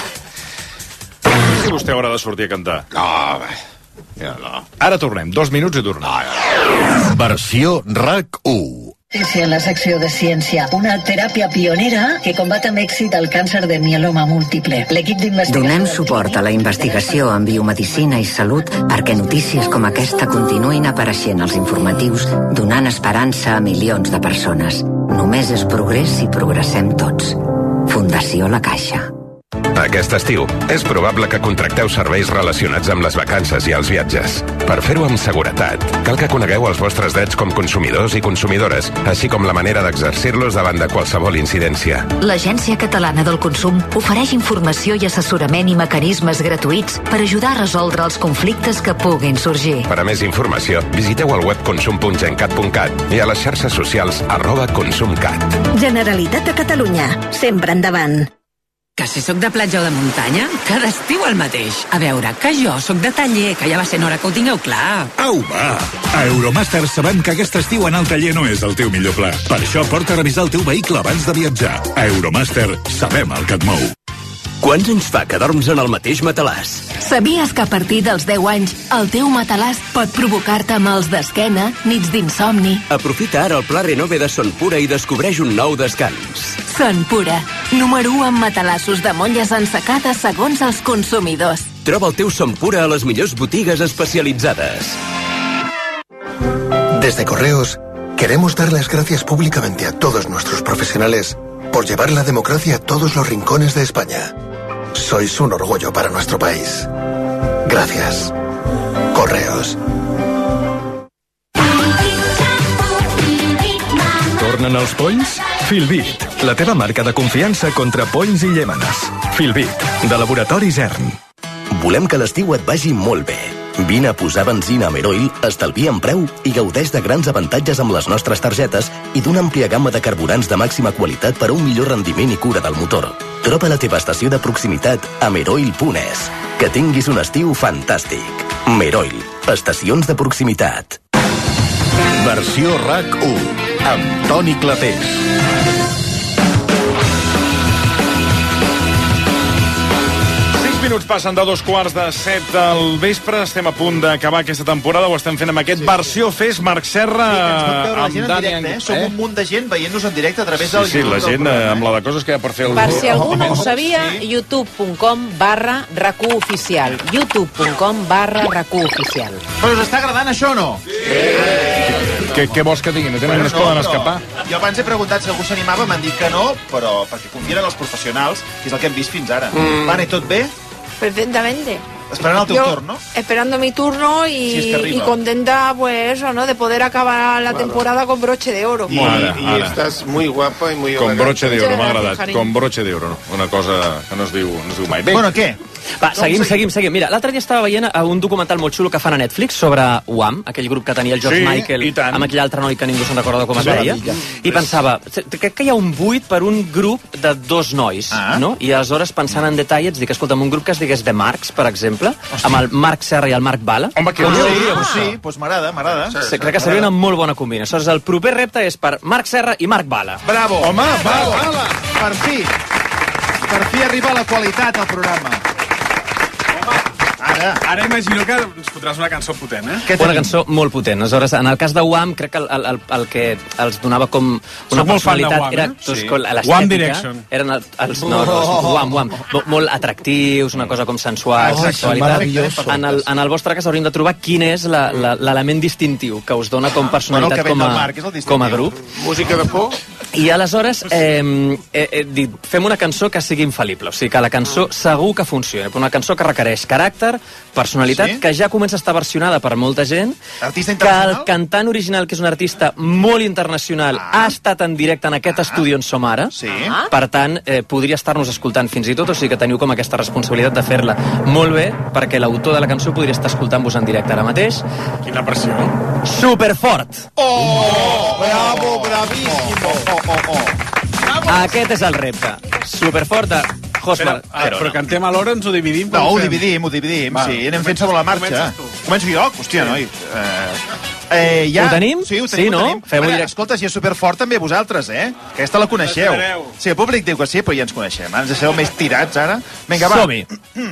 S7: Si vostè haurà de sortir a cantar.
S2: No, ja no.
S7: Ara tornem, 2 minuts i tornem.
S5: Versió RAC1.
S11: En la secció de ciència, una teràpia pionera que combat amb èxit el càncer de mieloma múltiple. L'equip d'investigació...
S12: Donem suport a la investigació en biomedicina i salut perquè notícies com aquesta continuïn apareixent als informatius, donant esperança a milions de persones. Només és progrés si progressem tots. Fundació La Caixa.
S13: Aquest estiu, és probable que contracteu serveis relacionats amb les vacances i els viatges. Per fer-ho amb seguretat, cal que conegueu els vostres drets com consumidors i consumidores, així com la manera d'exercir-los davant de qualsevol incidència.
S18: L'Agència Catalana del Consum ofereix informació i assessorament i mecanismes gratuïts per ajudar a resoldre els conflictes que puguin sorgir.
S13: Per a més informació, visiteu el web consum.gencat.cat i a les xarxes socials @consumcat.
S14: Generalitat de Catalunya. Sempre endavant.
S25: Que si sóc de platja o de muntanya, cada estiu el mateix. A veure, que jo sóc de taller, que ja va ser hora que ho tingueu clar.
S26: Au, va! A Euromaster sabem que aquest estiu anar al taller no és el teu millor pla. Per això porta a revisar el teu vehicle abans de viatjar. A Euromaster sabem el que et mou.
S1: Quants anys fa que dorms en el mateix matalàs?
S18: Sabies que a partir dels 10 anys el teu matalàs pot provocar-te mals d'esquena, nits d'insomni?
S1: Aprofita ara el Pla Renove de Son Pura i descobreix un nou descans.
S18: Son Pura, número 1 en matalassos de molles ensecades segons els consumidors.
S1: Troba el teu Son Pura a les millors botigues especialitzades.
S27: Desde Correos, queremos dar las gracias públicamente a todos nuestros profesionales por llevar la democracia a todos los rincones de España. Sois un orgullo para nuestro país. Gracias. Correos.
S19: Tornen els polls? Filbit, la teva marca de confiança contra polls i llèmenes. Filbit, de Laboratori Zern.
S1: Volem que l'estiu et vagi molt bé. Vine a posar benzina a Meroil, estalvia en preu i gaudeix de grans avantatges amb les nostres targetes i d'una àmplia gamma de carburants de màxima qualitat per a un millor rendiment i cura del motor. Troba la teva estació de proximitat a meroil.es. Que tinguis un estiu fantàstic. Meroil, estacions de proximitat.
S5: Versió RAC1, amb Toni Clapés.
S7: 6 minuts passen de 2:15 del vespre. Estem a punt d'acabar aquesta temporada. Ho estem fent amb aquest Versió Fes. Marc Serra,
S21: amb Dani... Som un munt de gent veient-nos en directe a través del
S7: YouTube. Sí, la gent amb la de coses que hi ha per fer el...
S24: Per si algú no ho sabia, youtube.com/RAC1 oficial. youtube.com/RAC1
S21: Però us està agradant això o no?
S7: Sí! Què vols que diguin? No es poden escapar?
S21: Jo abans he preguntat si algú s'animava, m'han dit que no, però perquè confien en els professionals, que és el que hem vist fins ara. Vane, tot bé?
S23: Perfectamente.
S21: Esperando tu turno.
S23: Esperando mi turno y contenta, pues, ¿no? De poder acabar la temporada con broche de oro.
S2: Y estás muy guapa y muy
S7: con
S2: elegante.
S7: Broche de oro, m'ha agradat. Con broche de oro, una cosa que no es diu mai. Bé.
S21: Bueno, què?
S22: Va, seguim. Mira, l'altre dia estava veient un documental molt xulo que fan a Netflix sobre Wham, aquell grup que tenia el George Michael amb aquell altre noi que ningú se'n recorda com es deia, i pensava, crec que hi ha un buit per un grup de 2 nois, no? I aleshores pensant en detall ets dic, escolta, un grup que es digués The Marcs, per exemple, amb el Marc Serra i el Marc Bala.
S21: Home, que sí, doncs m'agrada.
S22: Crec que seria una molt bona combinació. Aleshores, el proper repte és per Marc Serra i Marc Bala.
S21: Bravo!
S7: Home, bravo!
S21: Per fi arriba la qualitat al programa.
S28: Ara imagino que ens fotràs una cançó potent,
S22: Una cançó molt potent. Aleshores, en el cas de Wham, crec que el que els donava com una personalitat era l'estètica.
S28: One Direction.
S22: Eren els Wham. Molt atractius, una cosa com sensual, sexualitat. En el vostre cas hauríem de trobar quin és l'element distintiu que us dona com personalitat com a grup.
S2: Música de por?
S22: I aleshores fem una cançó que sigui infal·lible, o sigui que la cançó segur que funciona, una cançó que requereix caràcter, personalitat, que ja comença a estar versionada per molta gent, que el cantant original, que és un artista molt internacional, ha estat en directe en aquest estudi on som ara, per tant, podria estar-nos escoltant fins i tot, o sigui que teniu com aquesta responsabilitat de fer-la molt bé, perquè l'autor de la cançó podria estar escoltant-vos en directe ara mateix.
S28: Quina pressió.
S22: Superfort!
S21: Bravo, bravíssimo!
S22: Aquest és el repte. Superfort de Josmar.
S28: Però cantem alhora, ens ho dividim?
S21: No, ho dividim, sí, anem fent sobre la marxa. Començo jo? Hòstia, noi.
S22: Ho tenim?
S21: Sí, ho tenim. Escolta, si és superfort també vosaltres, Aquesta la coneixeu. Sí, el públic diu que sí, però ja ens coneixem. Ens deixeu més tirats, ara. Vinga, va.
S22: Som-hi.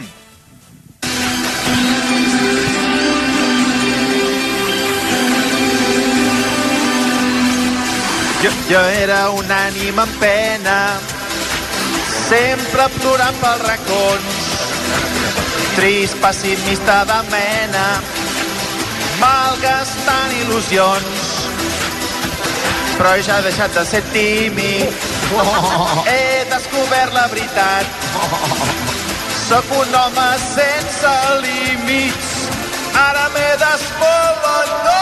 S21: Jo era un ànima en pena, sempre plorant pels racons, trist, pessimista de mena, malgastant il·lusions. Però ja he deixat de ser tímid, he descobert la veritat. Sóc un home sense límits, ara m'he despolat tot.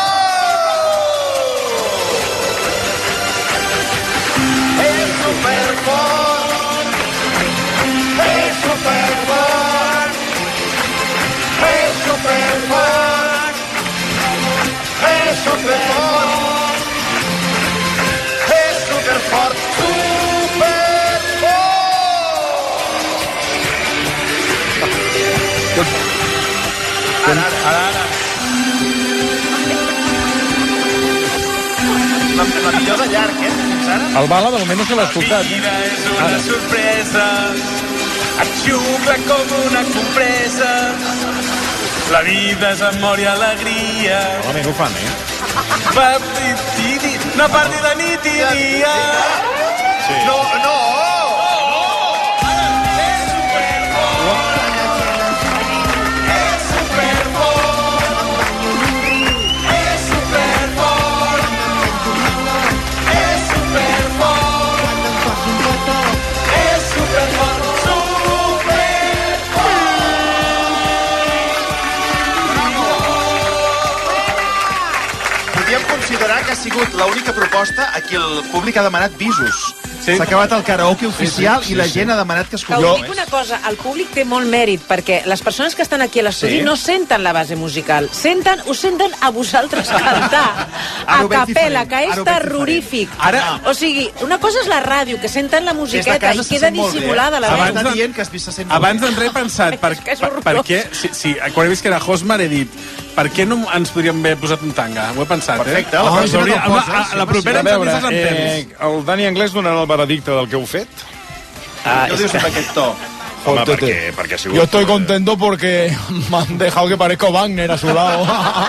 S21: És superfort, és superfort, és superfort, és superfort, és superfort, superfort. Ara. La millor de llarg, fins ara?
S3: El Bala, de moment, no se l'ha escoltat.
S4: La vida és una sorpresa, et xucla com una compresa. La vida és amor i alegria.
S7: Malament ho fan,
S4: No parli de nit i dia.
S21: No! Considerar que ha sigut l'única proposta a qui el públic ha demanat visos. S'ha acabat el karaoke oficial i la gent ha demanat que escolti.
S24: Us dic una cosa, el públic té molt mèrit, perquè les persones que estan aquí a l'estudi no senten la base musical, us senten a vosaltres cantar a capella, que és terrorífic. O sigui, una cosa és la ràdio, que senten la musiqueta i queda dissimulada la veu.
S28: Abans d'entrar he pensat, per què, quan he vist que era Josmar, he dit, per què no ens podríem haver posat un tanga? Ho he pensat,
S21: Perfecte,
S28: la propera ens avises amb temps.
S7: El Dani Anglès donarà el veredicte del que heu fet?
S21: Què dius amb aquest to?
S7: Home, perquè ha sigut...
S3: Yo estoy contento porque me han dejado que parezco Wagner a su lado.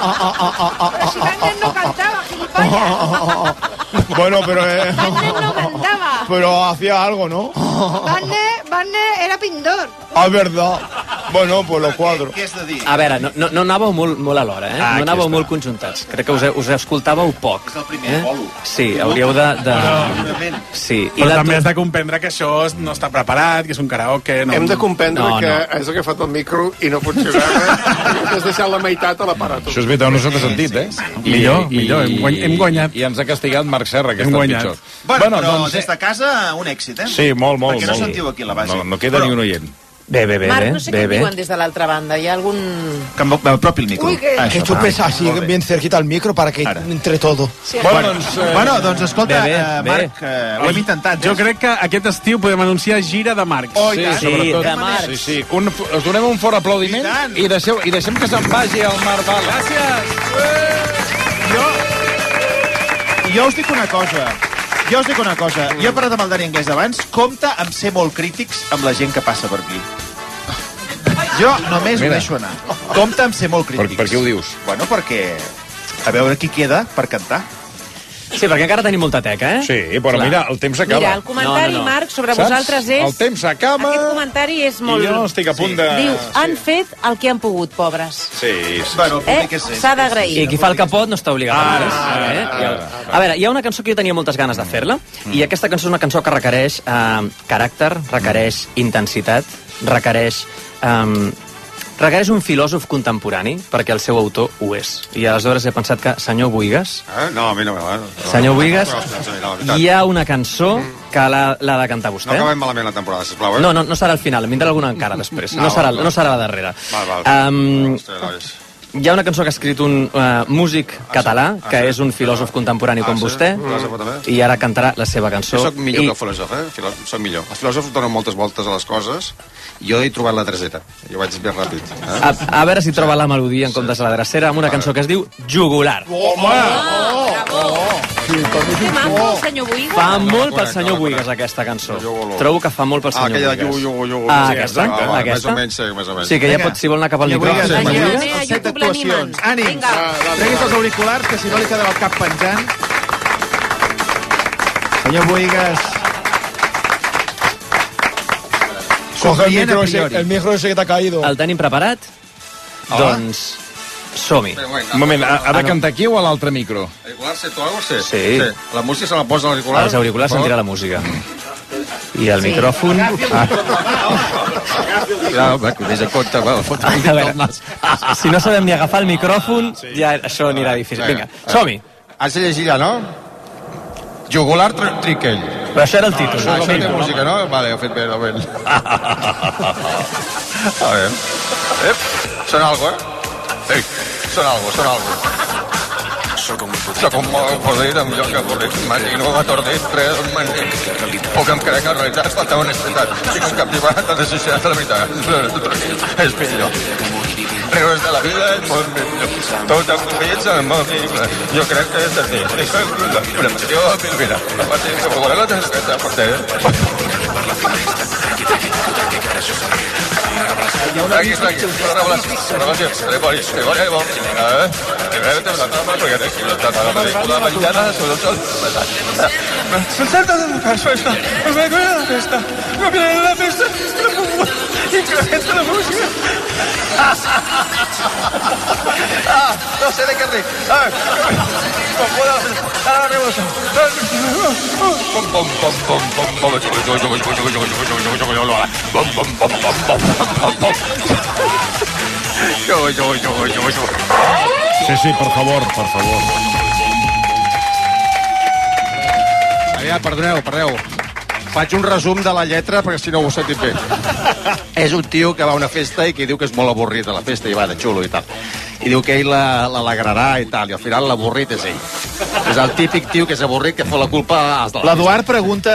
S23: Si Wagner no cantaba, gilipollas.
S3: Bueno, pero...
S23: Wagner no cantaba.
S3: Pero hacía algo, ¿no?
S23: Wagner era pintor.
S3: Ah, verdad. Bueno, pues lo cuadro.
S21: Què és de dir?
S22: A veure, no anàveu molt alhora, no anàveu molt conjuntats. Crec que us escoltàveu poc.
S21: És el primer bolo.
S22: Sí, hauríeu de... Sí.
S28: Però també has de comprendre que això no està preparat, que és un karaoke...
S6: Hem de comprendre que has agafat el micro i no funcionava. Has deixat la meitat a l'aparato.
S7: Això és veritat, no s'ha sentit,
S28: Millor, hem guanyat.
S7: I ens ha castigat Marc Serra, que està pitjor.
S21: Bueno, però des de casa, un èxit,
S7: Sí, molt.
S21: Perquè no sentiu aquí la base.
S7: No queda ni un oient.
S22: Bé.
S24: Marc, no sé què diuen des de l'altra banda. Hi ha algun...
S21: Que m'apropi el micro.
S3: Que chupes así, bien cerquita al micro para que entre todo.
S21: Bueno, doncs escolta, Marc, ho hem intentat.
S28: Jo crec que aquest estiu podem anunciar gira de Marc.
S22: Sí, de Marc.
S7: Sí. Us donem un fort aplaudiment i deixem que se'n vagi el Marc Bala.
S21: Gràcies! Jo us dic una cosa. Jo he parlat amb el Dani Anglès abans. Compte amb ser molt crítics amb la gent que passa per aquí. Jo només ho deixo anar. Compte amb ser molt crítics.
S7: Per què ho dius?
S21: Bueno, perquè a veure qui queda per cantar.
S22: Sí, perquè encara tenim molta teca, eh?
S7: Sí, però mira, el temps s'acaba.
S24: Mira, el comentari, Marc, sobre vosaltres és...
S7: El temps s'acaba...
S24: Aquest comentari és molt...
S7: I jo estic a punt de...
S24: Diu, han fet el que han pogut, pobres.
S7: Sí.
S21: Bueno,
S24: S'ha d'agrair.
S22: I qui fa el que pot no està obligat a res. A veure, hi ha una cançó que jo tenia moltes ganes de fer-la, i aquesta cançó és una cançó que requereix caràcter, requereix intensitat, requereix un filòsof contemporani, perquè el seu autor ho és. I aleshores he pensat que, senyor Buigas...
S2: No, a mi no me va.
S22: Senyor Buigas, hi ha una cançó que l'ha de cantar vostè.
S2: No acabem malament la temporada, sisplau.
S22: No serà al final, en vindrà alguna encara després. No serà la darrera. Hi ha una cançó que ha escrit un músic català, que és un filòsof contemporani com vostè, i ara cantarà la seva cançó.
S2: Jo soc millor que el filòsof, soc millor. Els filòsofs donen moltes voltes a les coses, jo he trobat la drecera. Jo vaig més ràpid.
S22: A veure si troba la melodia en comptes de la drecera, amb una cançó que es diu Jugular.
S24: Té maco, el senyor Buigas?
S22: Fa molt pel senyor Buigas, aquesta cançó. Trobo que fa molt pel senyor Buigas. Aquesta?
S2: Més o menys, més o menys.
S22: Sí, que ja pot, si vol anar cap al micròfon.
S21: El set d'actuacions. Ànim, treguis els auriculars, que si no li quedarà el cap penjant. Senyor Buigas.
S3: Coge el micro ese que t'ha caído.
S22: El tenim preparat? Doncs... som-hi.
S7: Un moment, ha de cantar aquí o a l'altre micro?
S2: Auriculars, sento alguna cosa?
S22: Sí.
S2: La música se la posa a l'auricular?
S22: Els auriculars sentirà la música. I el micròfon...
S2: Des de compte,
S22: si no sabem ni agafar el micròfon, ja això anirà difícil. Vinga, som-hi.
S2: Has de llegir ja, no? Jugular Triquell.
S22: Però això era el títol.
S2: Això té música, no? Vale, ho he fet bé, no ben. A veure. Sona algo, eh? Sona algo. Soc un podrit amb lloc a podrit. Imagino atordit, res, poc em crec, en realitat falta honestedat. Estic captivat a la societat de la veritat. És millor. Rius de la vida és molt millor. Tot amb fills és molt millor. Jo crec que és així. Una passió pilvira. La passió que voler la targeta per té. Aquí, una revelació. La pel·lícula menjada sobre el sol. Se salta de la festa, me recuerda la festa, no viene la festa, incrementa la música. No sé de qué ríe. No puedo. Ahora revolución.
S7: Sí, por favor.
S2: Perdoneu. Faig un resum de la lletra perquè si no ho he sentit bé. És un tio que va a una festa i que diu que és molt avorrit a la festa i va de xulo i tal. I diu que ell l'alegrarà i tal, i al final l'avorrit és ell. És el típic tio que és avorrit, que fa la culpa als de la
S21: L'Eduard pregunta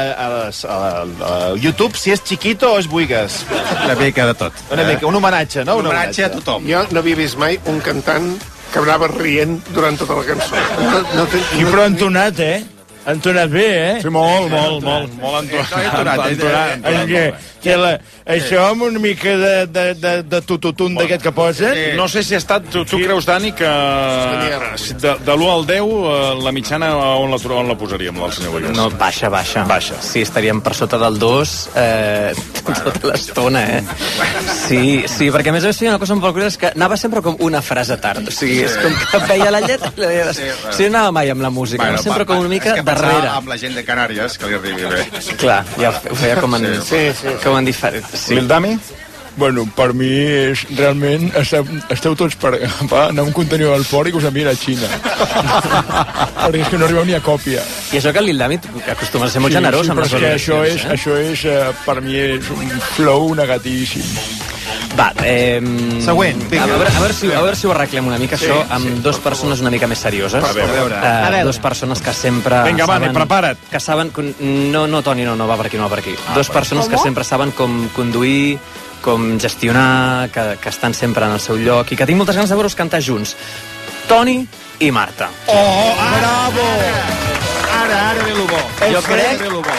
S21: a YouTube si és Chiquito o és Buigas.
S2: Una mica de tot.
S21: Un homenatge, no?
S2: Un homenatge a tothom.
S6: Jo no havia vist mai un cantant que anava rient durant tota la cançó.
S3: I però entonat, entonat bé,
S7: Sí, molt entonat. Això amb una mica de tututun d'aquest que posa... No sé si ha estat... Tu creus, Dani, que de l'1 al 10 la mitjana on la posaríem, el senyor Buigas?
S22: No, baixa. Sí, estaríem per sota del 2 tota l'estona, Sí, perquè a més feia una cosa molt curiosa, és que anava sempre com una frase tard. O sigui, és com que veia la lletra i la veia... O sigui, no anava mai amb la música, anava sempre com una mica darrere.
S2: Amb la gent de Canàries, que li arribi bé.
S22: Clar, ja ho feia com en diferent.
S7: L'Ildami?
S3: Bueno, per mi és realment... Esteu tots per agafar, anar a un contenidor al fort i que us envien a Xina. Perquè és que no arribeu ni a còpia.
S22: I això que el Lildami acostuma a ser molt generós amb les
S3: valoracions. Això és, per mi, és un flow negativíssim.
S22: Va,
S21: següent.
S22: A veure si ho arreglem una mica, això, amb dues persones una mica més serioses.
S21: A veure.
S22: Dues persones que sempre...
S7: Vinga, Vane, prepara't.
S22: Que saben... No, Toni, no va per aquí. Dues persones que sempre saben com conduir, com gestionar, que estan sempre en el seu lloc i que tinc moltes ganes de veure-us cantar junts. Toni i Marta.
S21: Oh, bravo! Ara ve lo bo.
S22: Jo crec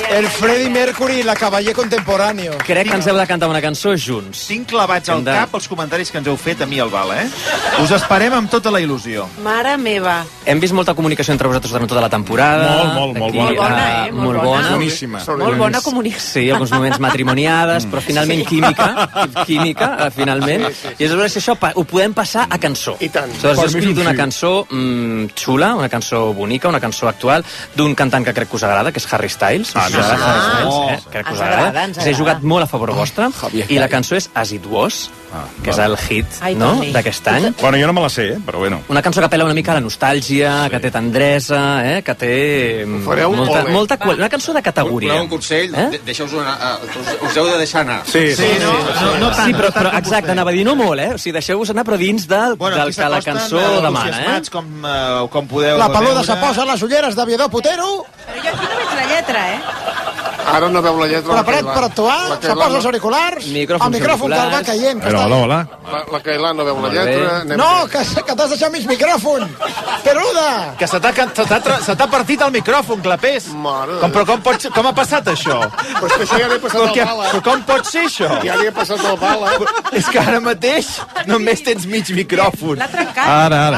S3: El Freddie Mercury i la Cavaller Contemporáneo.
S22: Crec que ens heu de cantar una cançó junts.
S21: Tinc clavats al cap els comentaris que ens heu fet a mi al Val, Us esperem amb tota la il·lusió.
S24: Mare meva.
S22: Hem vist molta comunicació entre vosaltres durant tota la temporada.
S28: Molt bona.
S24: Molt bona.
S28: Molt boníssima.
S24: Molt bona comunicació.
S22: Sí, alguns moments matrimoniades, però finalment química, finalment. I és veure si això ho podem passar a cançó.
S6: I tant.
S22: Has escollit una cançó xula, una cançó bonica, una cançó actual, d'un cantant que crec que us agrada, que és Harry Styles. Crec que us agrada. S'he jugat molt a favor vostre. I la cançó és As It Was, que és el hit d'aquest any.
S7: Bueno, jo no me la sé, però bueno.
S22: Una cançó que apela una mica a la nostàlgia, que té tendresa, que té molta qualitat. Una cançó de categoria.
S2: Un consell, deixeu-vos anar, us heu de deixar anar.
S22: Sí, però exacte, anava a dir no molt, O sigui, deixeu-vos anar, però dins del que la cançó demana,
S21: com podeu
S3: La peluda se posa les ulleres de Viedor Potero.
S24: Però jo aquí no veig la lletra,
S6: Ara no veu la lletra.
S3: Preparat per actuar, se posa els auriculars, el micròfon que el va caient.
S7: Hola.
S6: La Cailà no veu la lletra.
S3: No, que t'has deixat mig micròfon. Peluda!
S21: Que se t'ha partit el micròfon, Clapés. Però com ha passat això?
S6: Però és que això ja li he passat el bala.
S21: Però com pot ser això?
S6: Ja li he passat el bala.
S21: És que ara mateix només tens mig micròfon.
S24: L'ha trencat.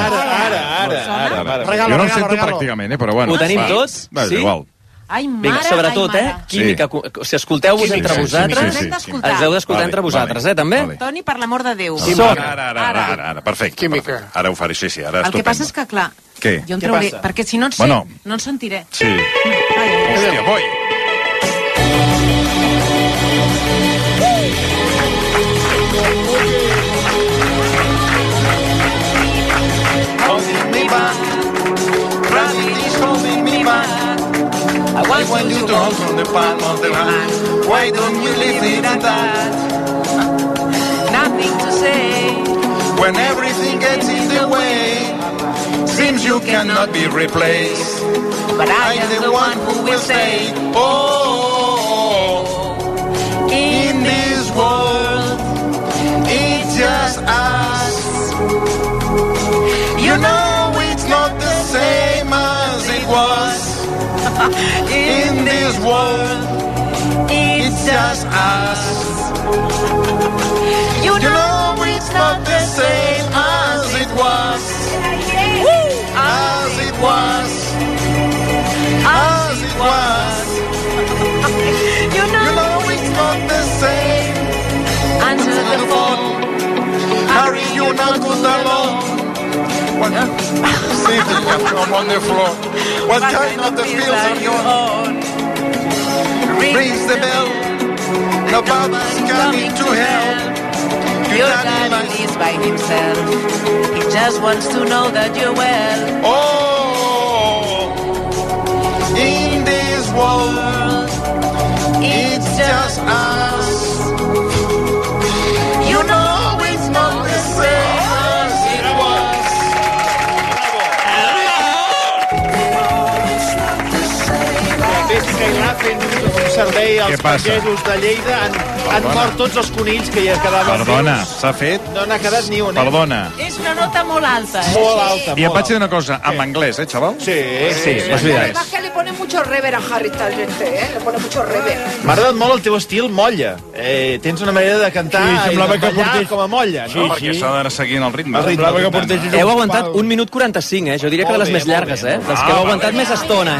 S21: Ara.
S7: Jo no el sento pràcticament, però bueno.
S22: Ho tenim tots?
S7: Sí? Igual.
S24: Ai, mare,
S22: vinga, sobretot, química. Si escolteu-vos entre vosaltres, ens heu d'escoltar entre vosaltres, també?
S24: Toni, per l'amor de Déu.
S7: Ara, perfecte.
S6: Química.
S7: Ara ho faré, sí, ara
S24: el que passa és que, clar,
S7: què?
S24: jo em trauré, perquè si no no en sentiré.
S7: Sí. Hòstia, voi.
S2: I want you to hold from the palm of the hand. Why don't you listen to that?
S24: Nothing to say.
S2: When everything gets in the way, seems you cannot be replaced.
S24: But I am the one who will say,
S2: oh, in this world, it's just us. You know it's not the same as it was. In this world, it's just us. You know it's not the same as it was. As it was. As it was. You know it's not the same.
S24: Answer the phone.
S2: Harry, you're not good alone. Sitting on the floor. What kind of the feels on your own? Rings the bell. Nobody's coming to help.
S24: Your daddy is by himself. He just wants to know that you're well.
S2: Oh, in this world, it's just us. You know it's not the same as it was.
S21: Cailà fent un servei als pagesos de Lleida. Han mort tots els conills que hi quedaven.
S7: Perdona, s'ha fet?
S21: No n'ha quedat ni un,
S7: Perdona.
S24: És una nota molt alta,
S21: Molt alta.
S7: I et vaig dir una cosa, en anglès, xaval?
S21: Sí.
S23: Además que le pone mucho rever a Harry Styles, le pone mucho rever.
S21: M'ha agradat molt el teu estil molla. Tens una manera de cantar i de ballar com a molla, no?
S7: Perquè s'ha d'anar seguint el ritme.
S22: Heu aguantat 1 minut 45, Jo diria que de les més llargues, Dels que heu aguantat més estona,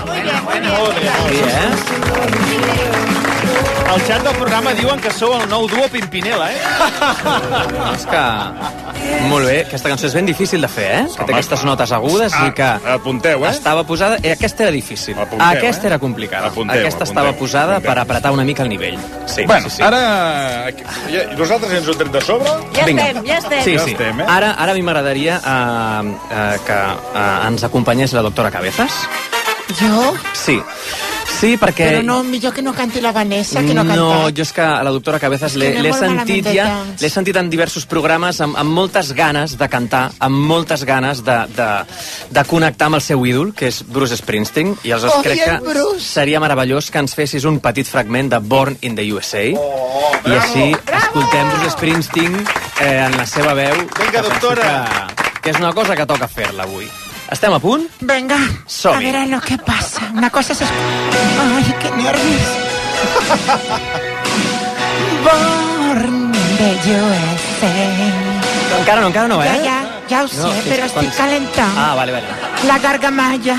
S21: Al xat del programa diuen que sou el nou duo Pimpinela,
S22: És que... Molt bé, aquesta cançó és ben difícil de fer, Que té aquestes notes agudes i que...
S7: Apunteu,
S22: Estava posada... Aquesta era difícil. Aquesta era complicada. Aquesta estava posada per apretar una mica el nivell.
S7: Bueno, ara... Nosaltres ens ho hem tret de sobre?
S24: Ja estem.
S22: Sí. Ara a mi m'agradaria que ens acompanyés la doctora Cabezas.
S23: Jo?
S22: Sí, perquè...
S23: Però no, millor que no canti la Vanessa, que no canta.
S22: No, jo és que a la doctora Cabezas l'he sentit en diversos programes amb moltes ganes de cantar, amb moltes ganes de connectar amb el seu ídol, que és Bruce Springsteen, i aleshores crec que seria meravellós que ens fessis un petit fragment de Born in the USA, i així escoltem Bruce Springsteen en la seva veu.
S21: Vinga, doctora.
S22: Que és una cosa que toca fer-la avui. Estem a punt?
S8: Venga,
S22: Som-hi.
S8: a ver lo que pasa. Una cosa es... Ay, qué nervios. Born in the USA.
S22: Encara no, eh?
S8: Ya ho sé,
S22: No,
S8: pero estoy calentando.
S22: Ah, vale.
S8: La gargamalla.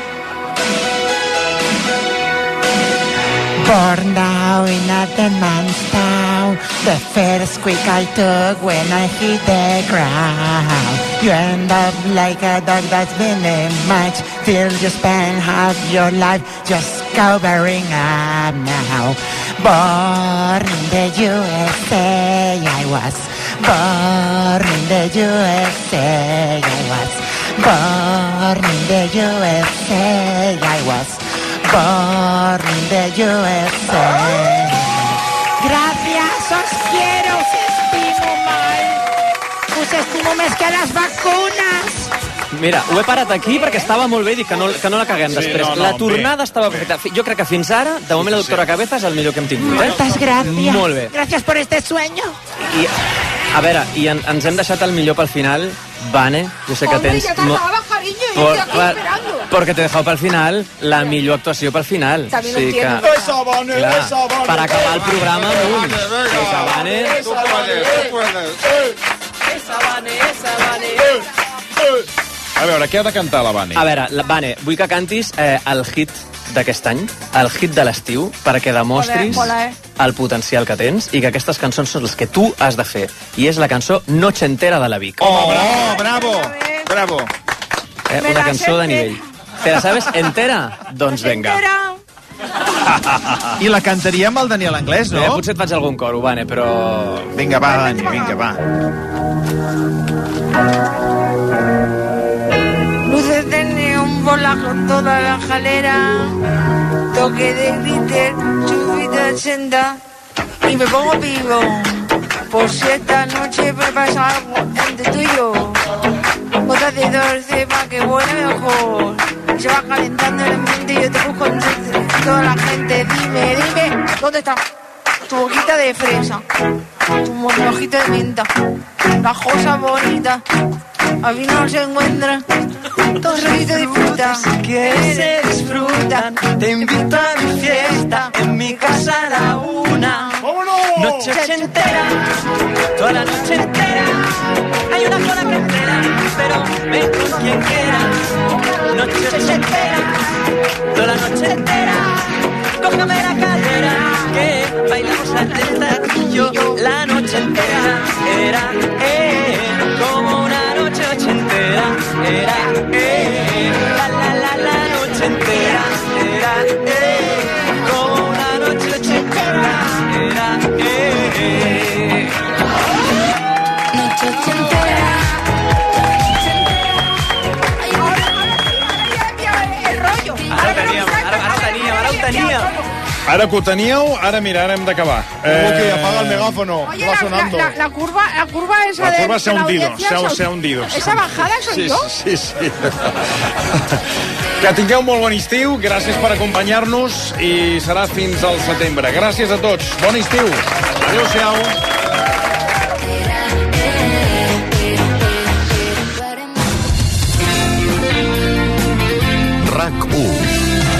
S8: Born down in a dead man's town. The first squeak I took when I hit the ground. You end up like a dog that's been in match till you spend half your life just covering up now. Born in the USA, I was. Born in the USA, I was. Born in the USA, I was. Born in the USA. Gracias, os quiero, os estimo mal. Us estimo més que les vacunes.
S22: Mira, ho he parat aquí perquè estava molt bé i dic que no la caguem després. La tornada estava perfecta. Jo crec que fins ara, de moment la doctora Cabeza és el millor que hem tingut.
S8: Moltes gràcies.
S22: Molt bé.
S8: Gràcies por este sueño.
S22: I, a veure, ens hem deixat el millor pel final. Vane, jo sé que tens...
S23: Hombre, ya tardaba, cariño, yo estoy aquí esperando.
S22: Porque te he dejado pel final la millor actuació pel final.
S23: También lo
S22: Sí
S23: entiendo.
S22: que-
S6: Esa, Vane,
S22: Clar,
S6: esa, Vane.
S22: per acabar el programa amb un.
S6: Esa,
S22: Vane.
S6: Esa, Vane.
S7: A veure, què ha de cantar la Vane?
S22: A veure, Vane, vull que cantis el hit d'aquest any, el hit de l'estiu, perquè demostris
S23: Mola,
S22: el potencial que tens i que aquestes cançons són les que tu has de fer. I és la cançó Noche Entera de la Vic.
S21: Oh, bravo! Bravo.
S22: Una cançó de nivell. ¿Te la sabes entera? Doncs venga.
S21: I la cantaria amb el Daniel Anglès, no?
S22: Potser et faig algun coro, Vane, però...
S21: Vinga, va, Dani, vinga, va.
S23: Luces de neón volando toda la jalera, toque de glitter, chubita senda, y me pongo vivo, por si esta noche me pasa algo entre tú y yo. Botas de dulce pa' que huele mejor, se va calentando el ambiente y yo te busco entre toda la gente. Dime, ¿dónde está tu boquita de fresa? Tu mojito de menta, las cosas bonitas, a mí no se encuentran. Todo se disfruta, que se disfrutan. Te invito a mi fiesta, en mi casa a la 1. Noche entera, toda la noche entera. Hay una cola que espera, pero ven con quien quiera. Noche entera, toda la noche entera. Cógeme la cadera, que bailamos atenta tú y yo. La noche entera era, como una noche ochentera. Era, la noche entera. Era, como una noche ochentera. Era, noche ochentera. El rollo. Ara ho teníem.
S7: Ara que ho teníeu, ara mira, ara hem d'acabar.
S6: Que apaga el megáfono.
S23: Oye,
S6: Va sonando.
S23: la curva esa
S7: La curva
S23: de
S7: se ha
S23: la
S7: hundido,
S23: audiencia
S7: se ha hundido.
S23: ¿Esa bajada soy yo?
S7: Sí. Que tingueu molt bon estiu, gràcies per acompanyar-nos i serà fins al setembre. Gràcies a tots, bon estiu. Adéu-siau.
S26: RAC1.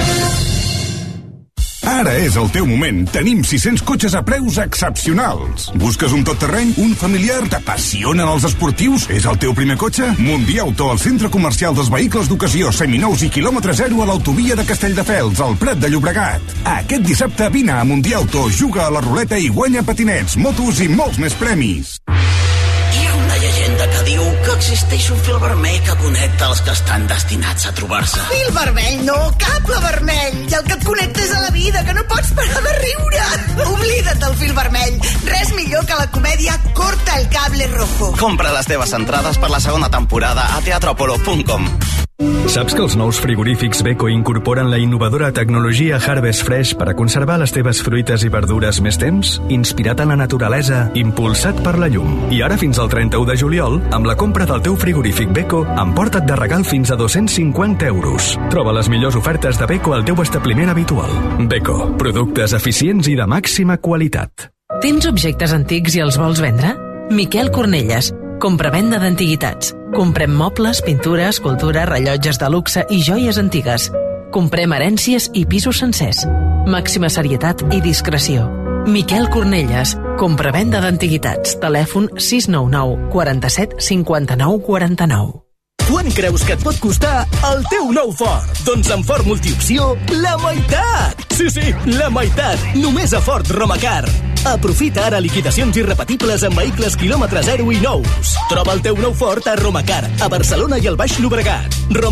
S26: Ara és el teu moment. Tenim 600 cotxes a preus excepcionals. Busques un tot-terreny? Un familiar? T'apassionen els esportius? És el teu primer cotxe? Mundiauto, el centre comercial dels vehicles d'ocasió, seminous i quilòmetre zero a l'autovia de Castelldefels, al Prat de Llobregat. Aquest dissabte vine a Mundiauto, juga a la ruleta i guanya patinets, motos i molts més premis.
S9: Hi ha una llegenda que diu que existeix un fil vermell que connecta els que estan destinats a trobar-se.
S10: Fil vermell, no, cable vermell. I el que et connecta és a la vida, que no pots parar de riure. Oblida't del fil vermell. Res millor que la comèdia Corta el cable rojo.
S9: Compra les teves entrades per la segona temporada a teatropolo.com.
S19: Saps que els nous frigorífics Beko incorporen la innovadora tecnologia Harvest Fresh per a conservar les teves fruites i verdures més temps? Inspirat en la naturalesa, impulsat per la llum. I ara fins al 31 de juliol, amb la compra del teu frigorífic Beko, emporta't de regal fins a 250 euros. Troba les millors ofertes de Beko al teu establiment habitual. Beko, productes eficients i de màxima qualitat.
S11: Tens objectes antics i els vols vendre? Miquel Cornelles, Compravenda d'antiguitats. Comprem mobles, pintures, escultura, rellotges de luxe i joies antigues. Comprem herències i pisos sencers. Màxima serietat i discreció. Miquel Cornelles. Compravenda d'antiguitats. Telèfon 699 47 59 49.
S1: Quant creus que et pot costar el teu nou Ford? Doncs amb Ford Multiopció, la meitat! Sí, la meitat! Només a Ford Romacar. Aprofita ara liquidacions irrepetibles en vehicles quilòmetre 0 i nous. Troba el teu nou Ford a Romacar, a Barcelona i al Baix Llobregat.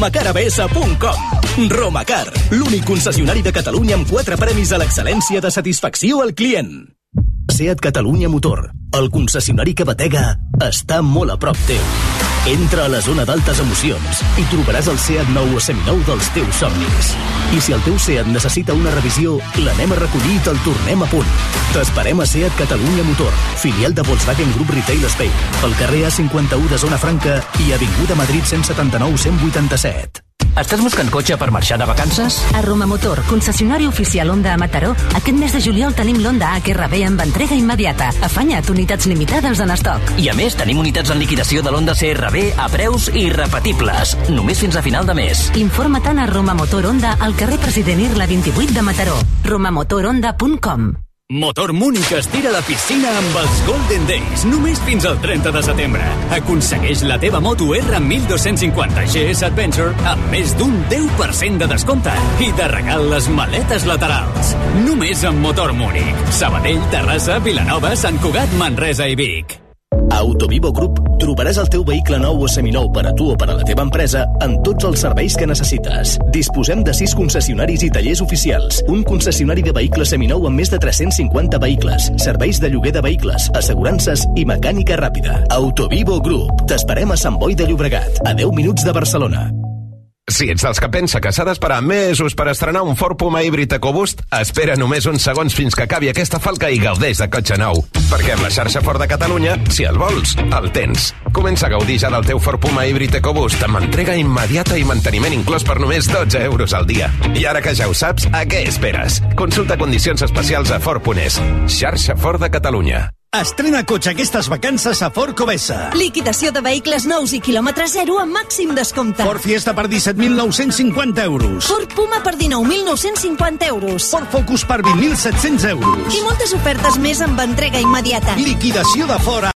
S1: romacarabs.com. Romacar, l'únic concessionari de Catalunya amb 4 premis a l'excel·lència de satisfacció al client. SEAT Catalunya Motor, el concessionari que batega, està molt a prop teu. Entra a la zona d'altes emocions i trobaràs el SEAT nou o seminou dels teus somnis. I si el teu SEAT necessita una revisió, l'anem a recollir i te'l tornem a punt. T'esperem a SEAT Catalunya Motor, filial de Volkswagen Group Retail Spain, pel carrer A51 de Zona Franca i Avinguda Madrid 179-187.
S12: Estàs buscant cotxe per marxar de vacances?
S18: A Roma Motor, concessionari oficial Honda a Mataró, aquest mes de juliol tenim l'Honda HRV amb entrega immediata. Afanya't, unitats limitades en estoc.
S12: I a més, tenim unitats en liquidació de l'Honda CRV a preus irrepetibles. Només fins a final de mes.
S18: Informa-te'n a Roma Motor Honda al carrer President Irla 28 de Mataró. romamotorhonda.com.
S13: Motor Múnich es tira a la piscina amb els Golden Days, només fins al 30 de setembre. Aconsegueix la teva moto R1250 GS Adventure amb més d'un 10% de descompte i de regal les maletes laterals. Només amb Motor Múnich. Sabadell, Terrassa, Vilanova, Sant Cugat, Manresa i Vic.
S1: A Autovivo Group trobaràs el teu vehicle nou o seminou per a tu o per a la teva empresa amb tots els serveis que necessites. Disposem de 6 concessionaris i tallers oficials, un concessionari de vehicles seminou amb més de 350 vehicles, serveis de lloguer de vehicles, assegurances i mecànica ràpida. Autovivo Group. T'esperem a Sant Boi de Llobregat, a 10 minuts de Barcelona.
S14: Si ets dels que pensa que s'ha d'esperar mesos per estrenar un Ford Puma híbrid EcoBoost, espera només uns segons fins que acabi aquesta falca i gaudeix de cotxe nou. Perquè amb la xarxa Ford de Catalunya, si el vols, el tens. Comença a gaudir ja del teu Ford Puma híbrid EcoBoost amb entrega immediata i manteniment inclòs per només 12 euros al dia. I ara que ja ho saps, a què esperes? Consulta condicions especials a Ford.es. Xarxa Ford de Catalunya.
S15: Estrena cotxe aquestes vacances a Ford Covesa.
S16: Liquidació de vehicles nous i quilòmetre zero amb màxim descompte.
S15: Ford Fiesta per 17.950 euros.
S16: Ford Puma per 19.950 euros.
S15: Ford Focus per 20.700 euros.
S16: I moltes ofertes més amb entrega immediata.
S15: Liquidació de Ford